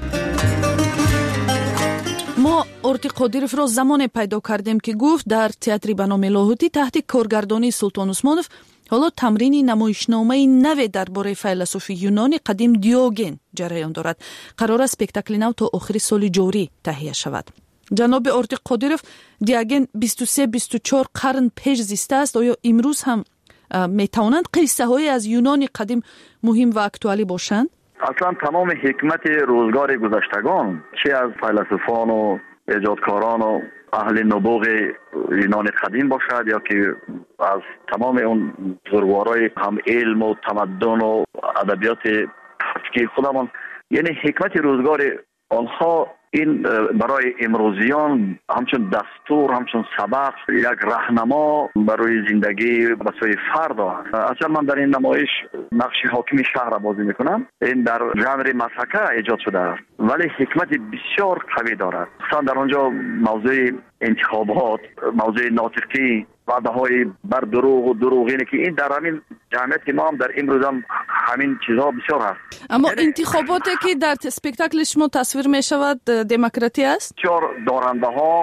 ما ارتیق قادیروف را زمان پیدا کردیم که گفت در تئاتر به نام لاهوتی تحت کارگردانی سلطان عثمانوف حالا تمرین نمایشنامه نو درباره فیلسوف یونانی قدیم دیوگن جریان دارد. قرار است اسپکتاکل نو تا آخر سال جاری تهیه شود. جناب ارتیق قادیروف، دیوگن بیست و سه بیست و چهار قرن پیش زیسته است. آیا امروز هم می توانند قصه های از یونان قدیم مهم و اکتوالی باشند؟ اصلا تمام حکمت روزگار گذشتگان، چه از فیلسوفان و ایجادکاران و اهل نبوغ یونان قدیم باشد یا که از تمام اون بزرگوارای هم علم و تمدن و ادبیات تفکیر خودمان، یعنی حکمت روزگار آنها این برای امروزیان همچون دستور، همچون سبق، یک راهنما برای زندگی و سوی فرد است. اصلا من در این نمایش نقش حاکم شهر را بازی میکنم. این در ژانر مسخره ایجاد شده است ولی حکمت بسیار قوی دارد. مثلا در آنجا موضوع انتخابات، موضوع ناطقی، وعده‌های بر دروغ و دروغینه که این در همین جامعه ما هم در امروز هم همین چیزها بسیار هست. اما انتخاباتی که در اسپکتاکل شما تصویر می شود دموکراتی است؟ بسیار دارنده ها،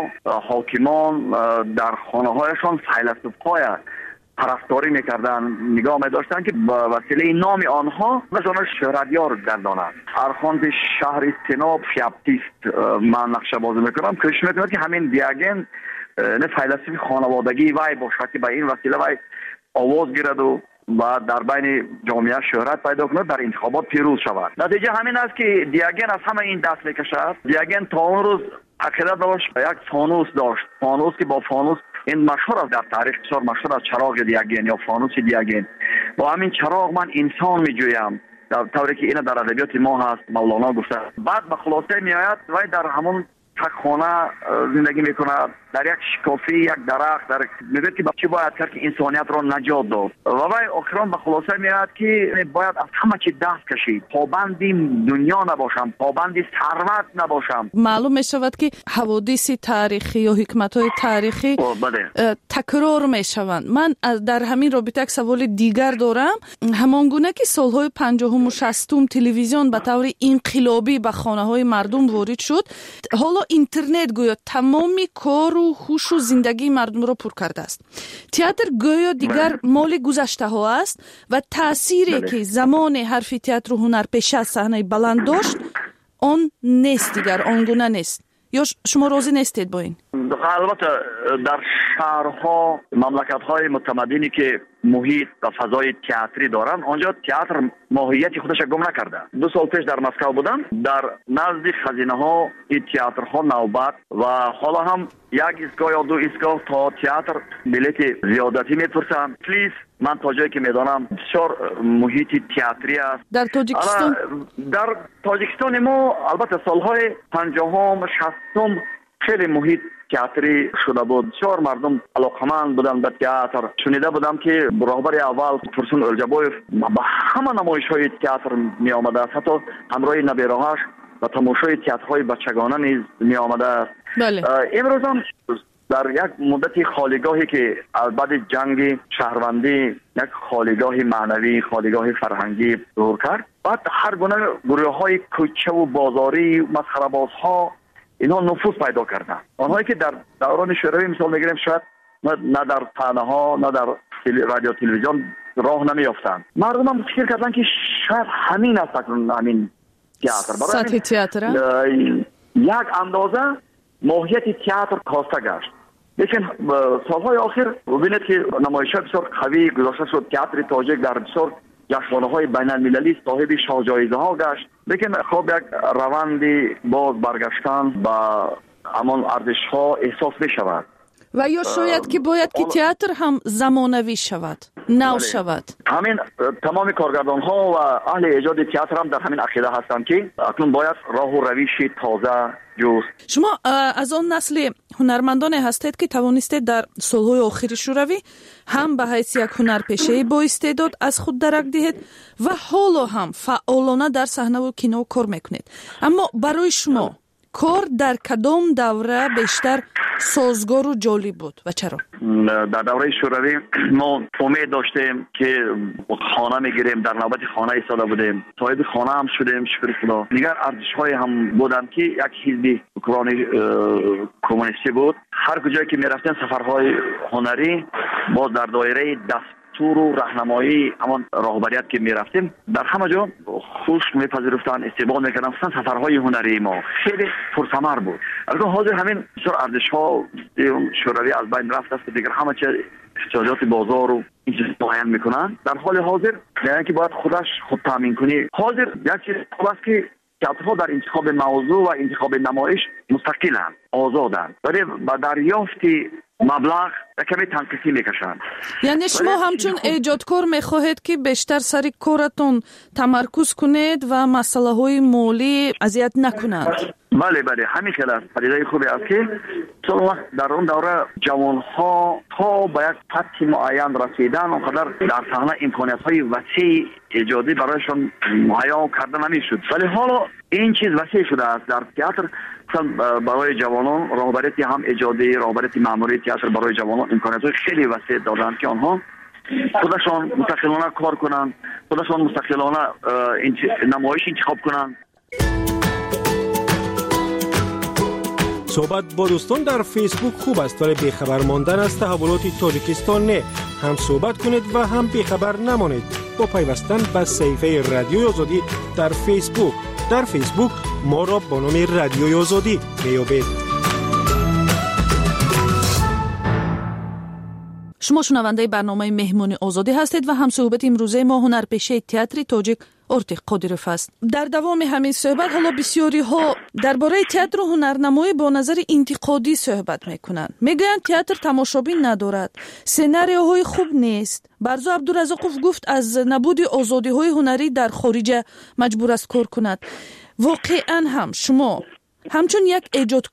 حاکمان در خانه هایشان فیلسوف‌های پرستاری میکردن، نگاه می‌داشتن که با وسیله نام آنها مثلا شهرتیار گردانند. ارخاند شهر تناب فیاپتیست من نقشه بازی میکنم که شما می‌بینید که همین دیوگن نه فیلسوف خانوادگی وای باشد که با این وسیله وای آواز گیرد و و در بین جامعه شهرت پیدا کند، در انتخابات پیروز شود. نتیجه همین است که دیوگن از همه این دست میکشد. دیوگن تا اون روز عقیده داشت یک فانوس داشت، فانوس که با فانوس این مشهور است، در تاریخ بسیار مشهور است چراغ دیوگن یا فانوس دیوگن. با همین چراغ من انسان میجویم، در طوری که این در ادبیات ما هست، مولانا گفته. بعد به خلاصه میآید و در همون تک خانه زندگی میکنه، در یک شکافی یک درخت در میگه که چی باید کرد که انسانیت را نجات داد و وای آخران به خلاصه میاد که باید از همه چی دست کشید، پابند دنیا نباشم، پابند ثروت نباشم. معلوم می شود که حوادث تاریخی یا حکمت‌های تاریخی تکرار می شوند. من در همین رابطه یک سوال دیگر دارم. همانگونه که سالهای پنجاهم و شصتم تلویزیون به طور انقلابی به خانه‌های مردم وارد شد، حالا اینترنت گویا تمامی کار و هوش و زندگی مردم را پر کرده است. تئاتر گویا دیگر مال گذشته ها است و تأثیری که زمان حرف تئاتر و هنرپیشه از صحنه بلند داشت آن نیست، دیگر آنگونه نیست. یا شما راضی نیستید با این؟ البته در شهرها، مملکت‌های متمدنی که محیط و فضای تئاتری دارن، آنجا تئاتر ماهیت خودش گم نکرده. دو سال پیش در مسکو بودم، در نزد خزینه‌ها این تئاترها نوبت و حالا هم یک ایستگاه یا دو ایستگاه تا تئاتر بلیت زیادتی می‌پرسن. پلیز من تا جایی که میدانم بسیار محیط تئاتری است. در تاجیکستان در تاجیکستان ما البته سالهای پنجاهم شصتم خیلی محیط تئاتری شده بود. بسیار مردم علاقمند بودن به تئاتر. شنیده بودم که راهبر اول فرسون الجبویف به همه نمایش‌های تئاتر می آمده است، حتی همراه نبیره‌هاش و تماشای تئاترهای بچگانه نیز می آمده است. بله. امروز هم در یک مدت خالیگاهی که از بعد جنگ شهروندی یک خالیگاه معنوی، خالیگاه فرهنگی ظهور کرد، بعد هر گونه گروه‌های کوچه و بازاری، مسخره‌بازها اینها نفوذ پیدا کردن. آنهایی که در دوران شوروی مثال میگیریم شاید نه در صحنه‌ها نه در رادیو تلویزیون راه نمیافتند. مردم هم فکر کردن که شاید همین است همین تئاتر. سطح تئاتر یک اندازه ماهیت تئاتر کاسته گشت. لیکن سالهای آخر ببینید که نمایش‌ها بسیار قوی گذاشته شد. تئاتر تاجیک در بسیار جشنواره‌های بین‌المللی صاحب شاهجایزه‌ها گشت. لیکن خب یک روندی باز برگشتن با همان ارزش‌ها احساس می‌شود. و یا شاید که باید که تئاتر هم زمانوی شود، نو شود. همین تمام کارگردان‌ها و اهل ایجاد تئاتر هم در همین عقیده هستند که اکنون باید راه و روش تازه جست. شما از آن نسل هنرمندان هستید که توانستید در سالهای آخر شوروی هم به حیث یک هنرپیشه با استعداد از خود درک دهید و حالا هم فعالانه در صحنه و کینو کار میکنید. اما برای شما کار در کدام دوره بیشتر سازگار و جالب بود و چرا؟ در دوره شوروی ما امید داشتیم که خانه میگیریم، در نوبت خانه ایستاده بودیم، صاحب خانه هم شدیم شکر خدا. دیگر ارزش‌های هم بودن که یک حزب اوکراینی کمونیستی بود. هر کجایی که میرفتیم سفرهای هنری با در دایره دست دستور و راهنمایی همان راهبریت که میرفتیم در همه جا خوش میپذیرفتن، استقبال میکردن. سفرهای هنری ما خیلی پرثمر بود. البته حاضر همین بسیار ارزش‌ها شوروی از بین رفت است، دیگر همه چیز احتیاجات بازار و این چیز معین میکنن. در حال حاضر یعنی که باید خودش خود تامین کنی. حاضر یک چیز خوب است که تئاترها در انتخاب موضوع و انتخاب نمایش مستقلن، آزادن، ولی با دریافت مبلغ کمی تنقیصی میکشن. یعنی شما همچون ایجادکار میخواهید که بیشتر سر کارتون تمرکز کنید و مسئله های مالی اذیت نکنند؟ بله بله همین خیلی است. پدیده خوبی است که چون وقت در اون دوره جوان ها تا به یک سطح معین رسیدن اونقدر در صحنه امکانیت های وسیع ایجادی برایشان مهیا کرده نمیشد، ولی حالا این چیز وسیع شده است. در تئاتر برای جوانان راهبریتی هم ایجادی، راهبریتی مأموری تئاتر برای جوانان امکانیت های خیلی وسیع دادن که آنها خودشان مستقلانه کار کنند، خودشان مستقلانه نمایش انتخاب کنند. صحبت با دوستان در فیسبوک خوب است، ولی بیخبر ماندن از تحولات تاجیکستان نه. هم صحبت کنید و هم بیخبر نمانید با پیوستن به صفحه رادیوی آزادی در فیسبوک. در فیسبوک ما را با نام رادیوی آزادی میابید. شما شنونده برنامه مهمون آزادی هستید و هم صحبت امروزه ما هنرپیشه تئاتر تاجیک ارتق قادیروف است. در دوام همین صحبت حالا بسیاری ها درباره تئاتر و هنرنمایی با نظر انتقادی صحبت میکنند. میگویند تئاتر تماشابین ندارد، سناریوهای خوب نیست. برزو عبدالرزاقوف گفت از نبود آزادی های هنری در خارج مجبور است کار کند. واقعا هم شما همچون یک ایجادکار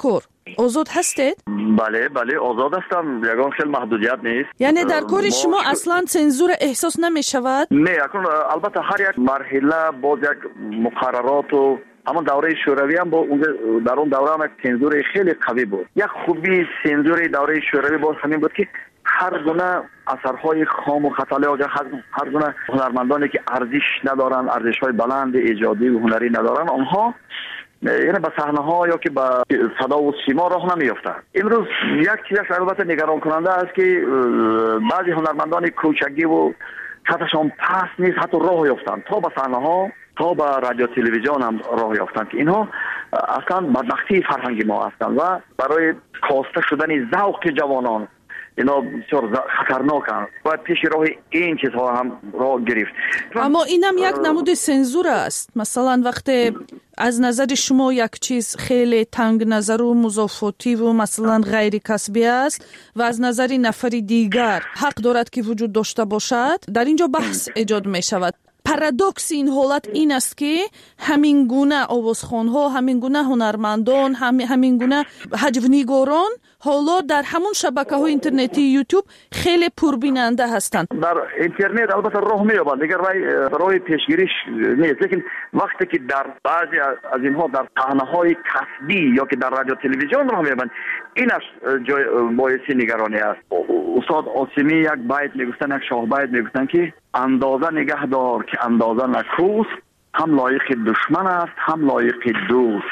آزاد هستید؟ بله بله آزاد هستم، یگان خیلی محدودیت نیست. یعنی در کار شما اصلا سنزور احساس نمی شود؟ نه اکنون البته هر یک مرحله باز یک مقررات و اما دوره شوروی هم با اون در اون دوره هم یک سنزور خیلی قوی بود. یک خوبی سنزور دوره شوروی باز همین بود که هر گونه اثرهای خام و خطاله و هر گونه هنرمندانی که ارزش ندارن، ارزش‌های بلند ایجادی و هنری ندارن، آنها یعنی به صحنه‌ها یا که به صدا و سیما راه نمیافتند. امروز یک چیزش البته نگران کننده است که بعضی هنرمندان کوچکی و سطحشان پست نیست، حتی راه یافتند تا به صحنه‌ها تا به رادیو تلویزیون هم راه یافتند که اینها اصلا بدبختی فرهنگ ما هستند و برای کاسته شدن ذوق جوانان اینا بسیار خطرناکند. باید پیش راه این چیزها هم راه گرفت. اما اینم یک نمود سنزور است. مثلا وقتی از نظر شما یک چیز خیلی تنگ نظر و مضافاتی و مثلا غیر کسبی است و از نظر نفر دیگر حق دارد که وجود داشته باشد، در اینجا بحث ایجاد می شود. پارادوکس این حالت این است که همین گونه آوازخوان‌ها، همین گونه هنرمندان، همین گونه حجونیگاران حالا در همون شبکه‌های اینترنتی یوتیوب خیلی پربیننده هستند. در اینترنت البته راه می‌یابند، دیگر راه راه پیشگیریش نیست، لیکن وقتی که در بعضی از اینها در صحنه‌های کسبی یا که در رادیو تلویزیون راه می‌یابند، اینش جای باعث نگرانی است. استاد عاصمی یک بیت میگفتن، یک شاه بیت میگفتن که اندازه نگه دار که اندازه نکوست، هم لایق دشمن است هم لایق دوست.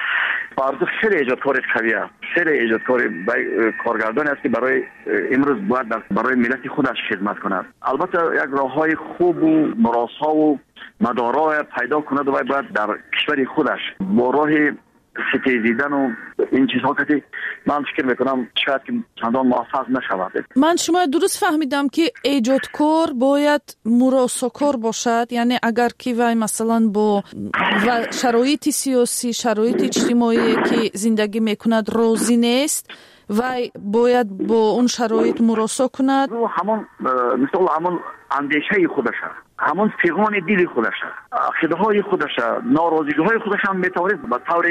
فرض خیلی ایجادکار قوی است، خیلی ایجادکار کارگردان است که برای امروز باید برای ملت خودش خدمت کند. البته یک راههای خوب و مراسا و مدارا پیدا کند و باید در کشور خودش با راه ستیزیدن و این چیزها که من فکر میکنم شاید که چندان موفق نشود. من شما درست فهمیدم که ایجادکار باید مراساکار باشد، یعنی اگر که وای مثلا با و شرایط سیاسی، شرایط اجتماعی که زندگی میکند راضی نیست وای باید با اون شرایط مراسا کند. همون مثل همون اندیشه خودش، همون پیغام دل خودش، عقیده‌های خودش، ناراضی‌های خودش هم میتواند به طور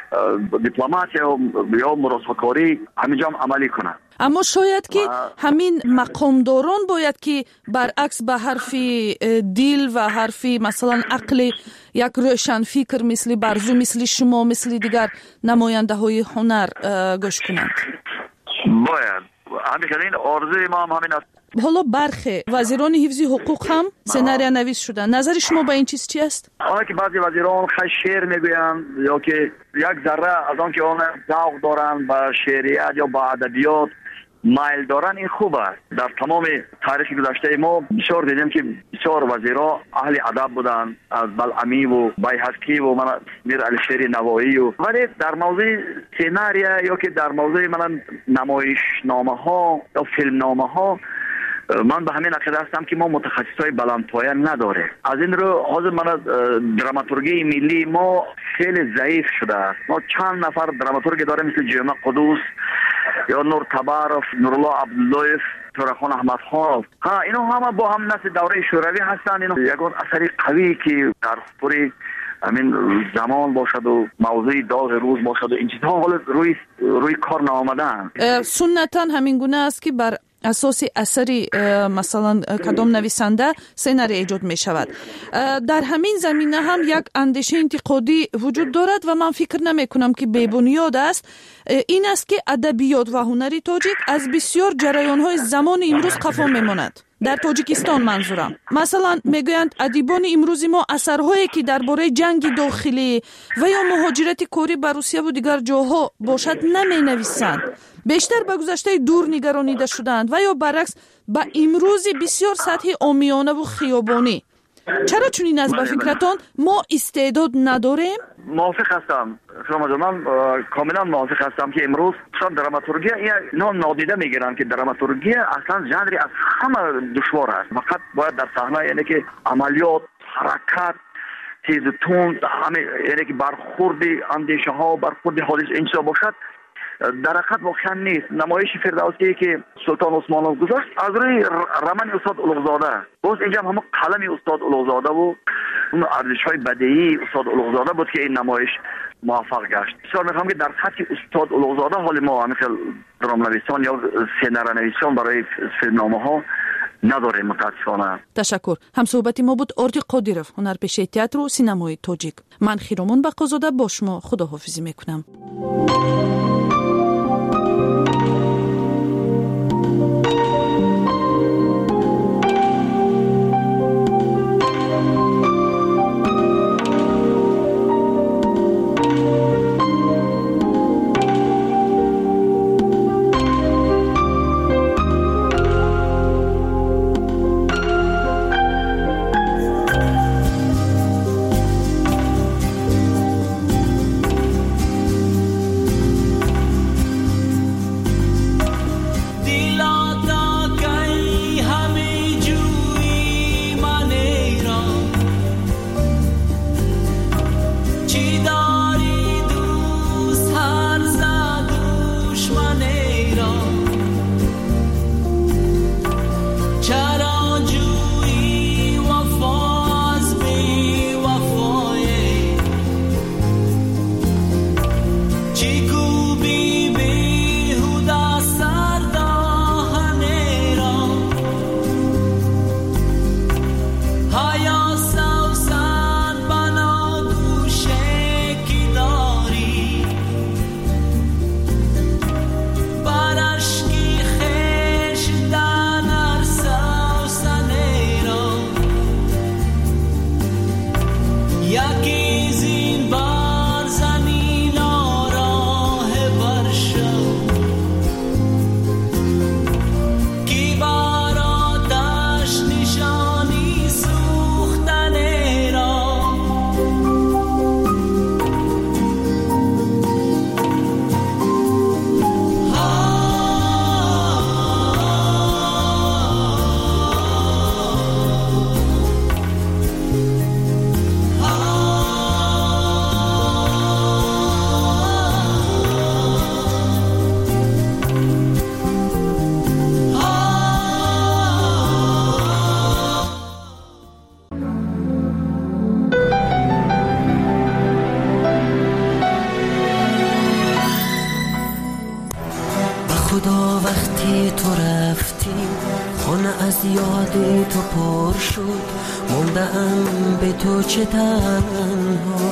دیپلماسی یا مراساکاری همینجا عملی کنند. اما شاید که همین مقامداران باید که برعکس به حرف دل و حرف مثلا عقل یک روشن فکر مثل برزو، مثل شما، مثل دیگر نماینده های هنر گوش کنند. باید همین آرزوی ما هم همین است. حالا برخی وزیران حفظ حقوق هم سناریو نویس شدن. نظر شما به این چیز چی است؟ آنها که بعضی وزیران خیلی شعر میگویند یا که یک ذره از آن که آن ذوق دارند به شعریت یا به ادبیات مایل دارن، این خوب است. در تمام تاریخ گذشته ما بسیار دیدیم که بسیار وزیرا اهل ادب بودند، از بلعمی و بیهقی و من میر علی شیر نوایی و ولی در موضوع سناریو یا که در موضوع من نمایش نامه ها یا فیلم نامه ها من به همین عقیده هستم که ما متخصصای بلندپایه نداره. از این رو حاضر من دراماتورگی ملی ما خیلی ضعیف شده است. ما چند نفر دراماتورگ داره مثل جمعه قدوس یا نور تبارف، نورالله عبداللهیف، تورخان احمد خان. ها اینا همه با هم نسل دوره شوروی هستند. اینا یگان اثری قوی که در پوری همین زمان باشد و موضوع داغ روز باشد و این چیزها حالا روی روی کار نآمدن. سنتا همین گونه است که بر اساس اثری مثلا کدام نویسنده سناریو ایجاد می شود. در همین زمینه هم یک اندیشه انتقادی وجود دارد و من فکر نمی کنم که بی بنیاد است. این است که ادبیات و هنر تاجیک از بسیار جریان های زمان امروز قفا می ماند. در تاجیکستان منظورم. مثلا میگویند ادیبان امروزی ما اثرهایی که درباره جنگ داخلی و یا مهاجرت کاری به روسیه و دیگر جاها باشد نمی نویسند. بیشتر به گذشته دور نگرانیده شدند و یا برعکس به امروزی بسیار سطح عامیانه و خیابانی. چرا چنین است به فکرتان ما استعداد نداریم؟ موافق هستم. شما من کاملا موافق هستم که امروز شان دراماتورگی اینا نادیده میگیرن که دراماتورگی اصلا ژانری از همه دشوار است. فقط باید در صحنه یعنی که عملیات، حرکت، تیز و تند، همه یعنی که برخورد اندیشه ها، برخورد حادثه این چیزا باشد. در حقیقت واقعا نیست. نمایش فردوسی که سلطان عثمانov گذاشت از روی رمن استاد اولوغزاده، باز اینجا هم قلم استاد اولوغزاده و اون ارزش‌های بدیهی استاد اولوغزاده بود که این نمایش موفق گشت. بسیار می‌خوام که در سطح استاد اولوغزاده حال ما مثل درام‌نویسان یا سیناریونویسان برای فیلمنامه‌ها نداریم متاسفانه. تشکر. همصحبت ما بود آردی قادیرов، هنرپیشه تئاتر و سینمای تاجیک. من خیرامون بقازاده با شما خداحافظی میکنم. خدا وقتی تو رفتی خانه از یاد تو پر شد، موندم به تو چه تنها.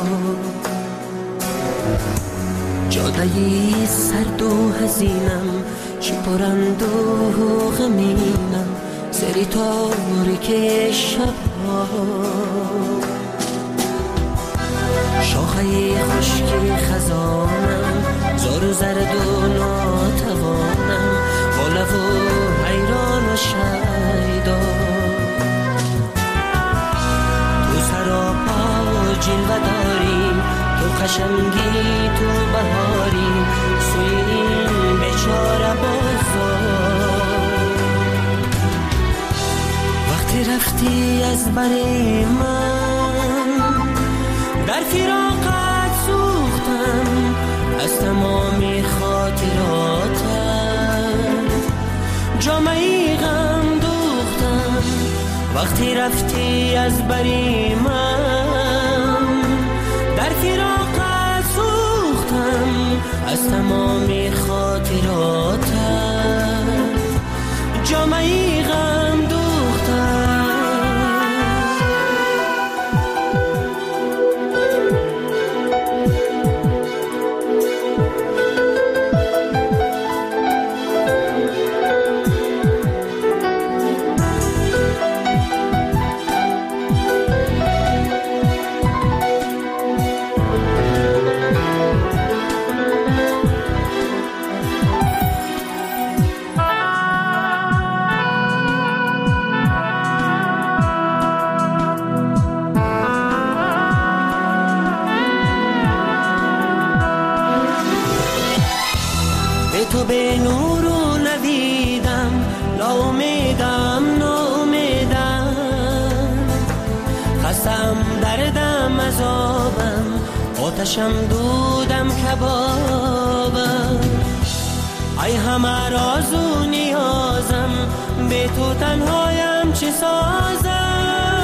جادهی سرد و حزینم چه پرند و غمینم، سری تاریک شبها. شاخه خشک خزانم زار و زرد و ناتوانم، با لب و حیران و شیدا. تو سراپا و جلوه داری، تو قشنگی تو بهاری، سوی این بیچاره بازار. وقتی رفتی از بر من در فراقت سوختم، از تمامی خاطراتت جامعی غم دوختم. وقتی رفتی از بری من در فراقت سوختم، از تمامی خاطراتت جامعی غم دوختم. تو به نور و نویدم، لا امیدم ناامیدم، خستم دردم عذابم، آتشم دودم کبابم. ای همه راز و نیازم، به تو تنهایم چه سازم.